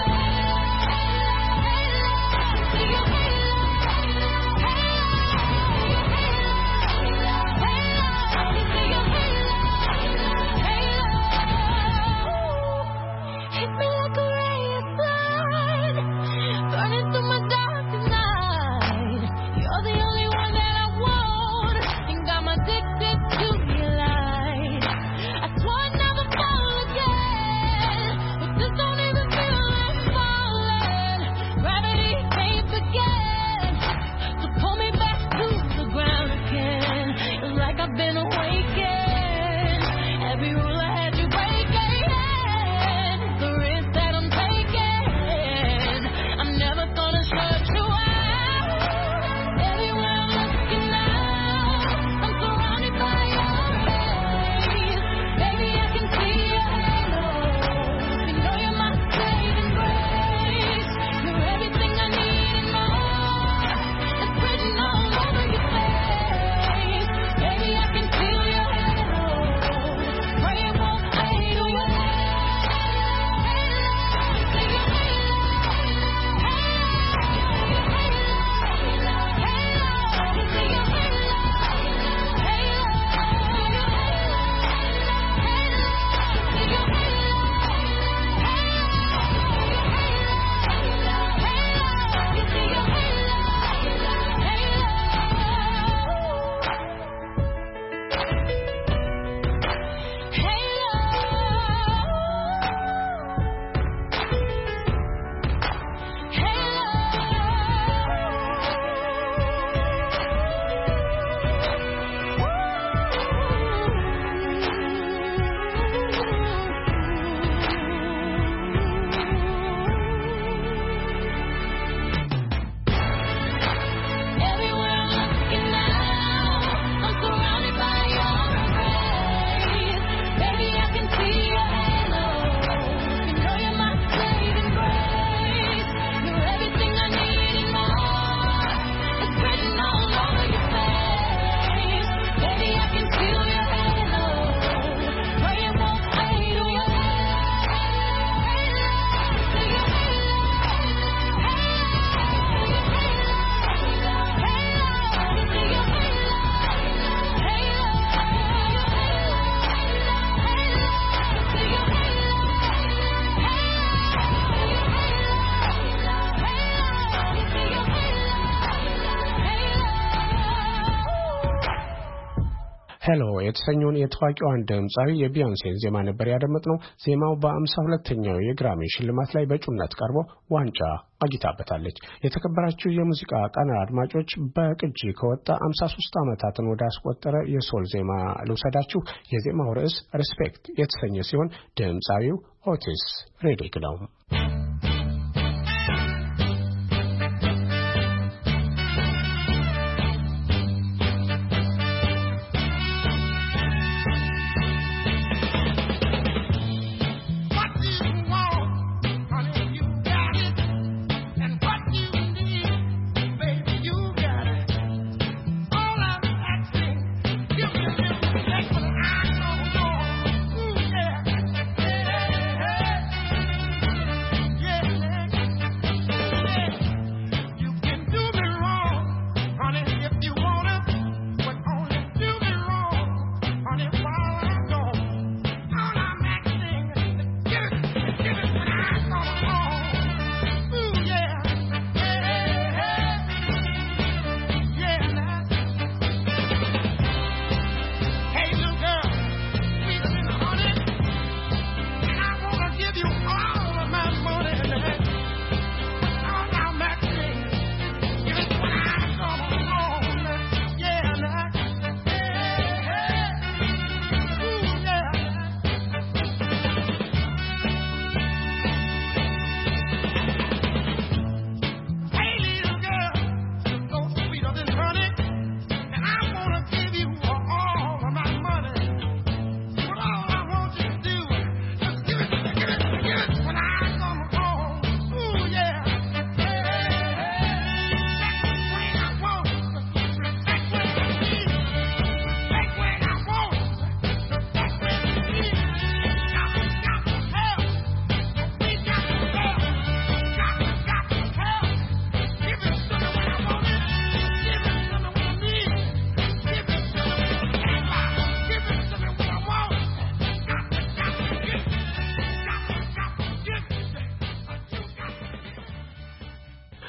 Hit me like a ray of light, burning through my darkest night. You're the only one that I want, and got me addicted to your light. I swore I'd never fall again, but this don't even feel like falling. Gravity can't forget, so pull me back to the ground again. It's like I've been awakened. Every rule I had you breaking. The risk that I'm taking. I'm never gonna shut you out. Everywhere I'm looking now, I'm surrounded by your rays. Baby, I can see your halo. You know you're my saving grace. You're everything I need and more. It's written all over your face. Baby, I can feel your halo. Pray it won't fade away. Everywhere I'm looking now, I'm surrounded by your embrace. Baby, I can see your halo. You know you're my saving grace. You're everything I need and more. It's written all over your face. Baby, I can feel your halo. Pray it won't fade away. ሄሎ የተሰኘውን የታዋቂዋን ድምጻዊ የቢዮንሴን ዜማ ነበር ያደመጥነው። ዜማው በ52ኛው የግራሚ ሽልማት ላይ በእጩነት ቀርቦ ዋንጫ አግኝታበታለች። የተከበራችሁ የሙዚቃ ቃና አድማጮች፣ በቅጂ ከወጣ 53 ዓመታትን ወደ አስቆጠረ የሶል ዜማ ልውሰዳችሁ። የዜማው ርዕስ ሪስፔክት የተሰኘ ሲሆን ድምጻዊው ኦቲስ ሬዲግ ነው። All I'm asking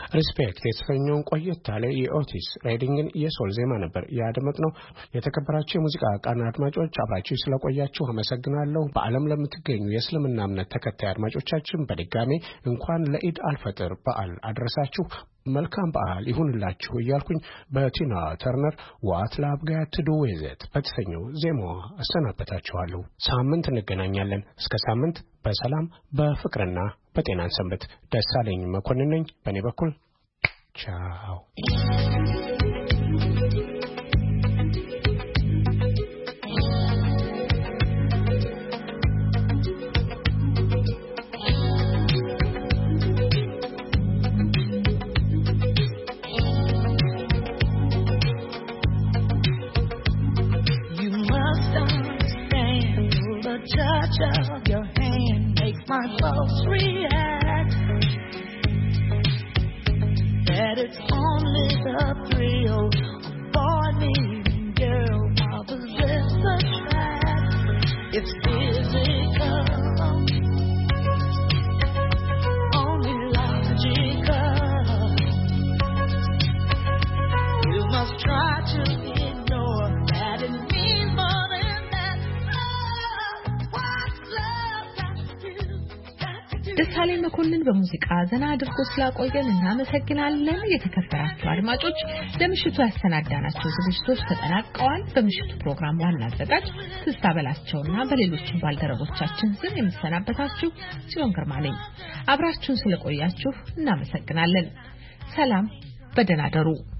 ሪስፔክት የተሰኘውን ቆየት ያለ የኦቲስ ሬዲንግን የሶል ዜማ ነበር ያደመጥነው። የተከበራችሁ የሙዚቃ ቃና አድማጮች አብራችሁ ስለቆያችሁ አመሰግናለሁ። በዓለም ለምትገኙ የእስልምና እምነት ተከታይ አድማጮቻችን በድጋሜ እንኳን ለኢድ አልፈጥር በዓል አድረሳችሁ። መልካም በዓል ይሁንላችሁ እያልኩኝ በቲና ተርነር What Love Got to Do With It በተሰኘው ዜማዋ አሰናበታችኋለሁ። ሳምንት እንገናኛለን። እስከ ሳምንት በሰላም በፍቅርና በጤና ሰንበት። ደሳለኝ መኮንን ነኝ በእኔ በኩል ቻው። Touch of your hand makes my pulse react. That it's only the thrill of boy meeting girl opposites attract. It's physical, only logical. You must try to ignore that it means more than that. ደሳለኝ መኮንን በሙዚቃ ዘና አድርጎ ስላቆየን እናመሰግናለን። የተከበራችሁ አድማጮች ለምሽቱ ያሰናዳናቸው ዝግጅቶች ተጠናቀዋል። በምሽቱ ፕሮግራም ዋና አዘጋጅ ትዝታ በላቸውና በሌሎችም ባልደረቦቻችን ስም የምሰናበታችሁ ጽዮን ግርማ ነኝ። አብራችሁን ስለቆያችሁ እናመሰግናለን። ሰላም፣ በደህና ደሩ።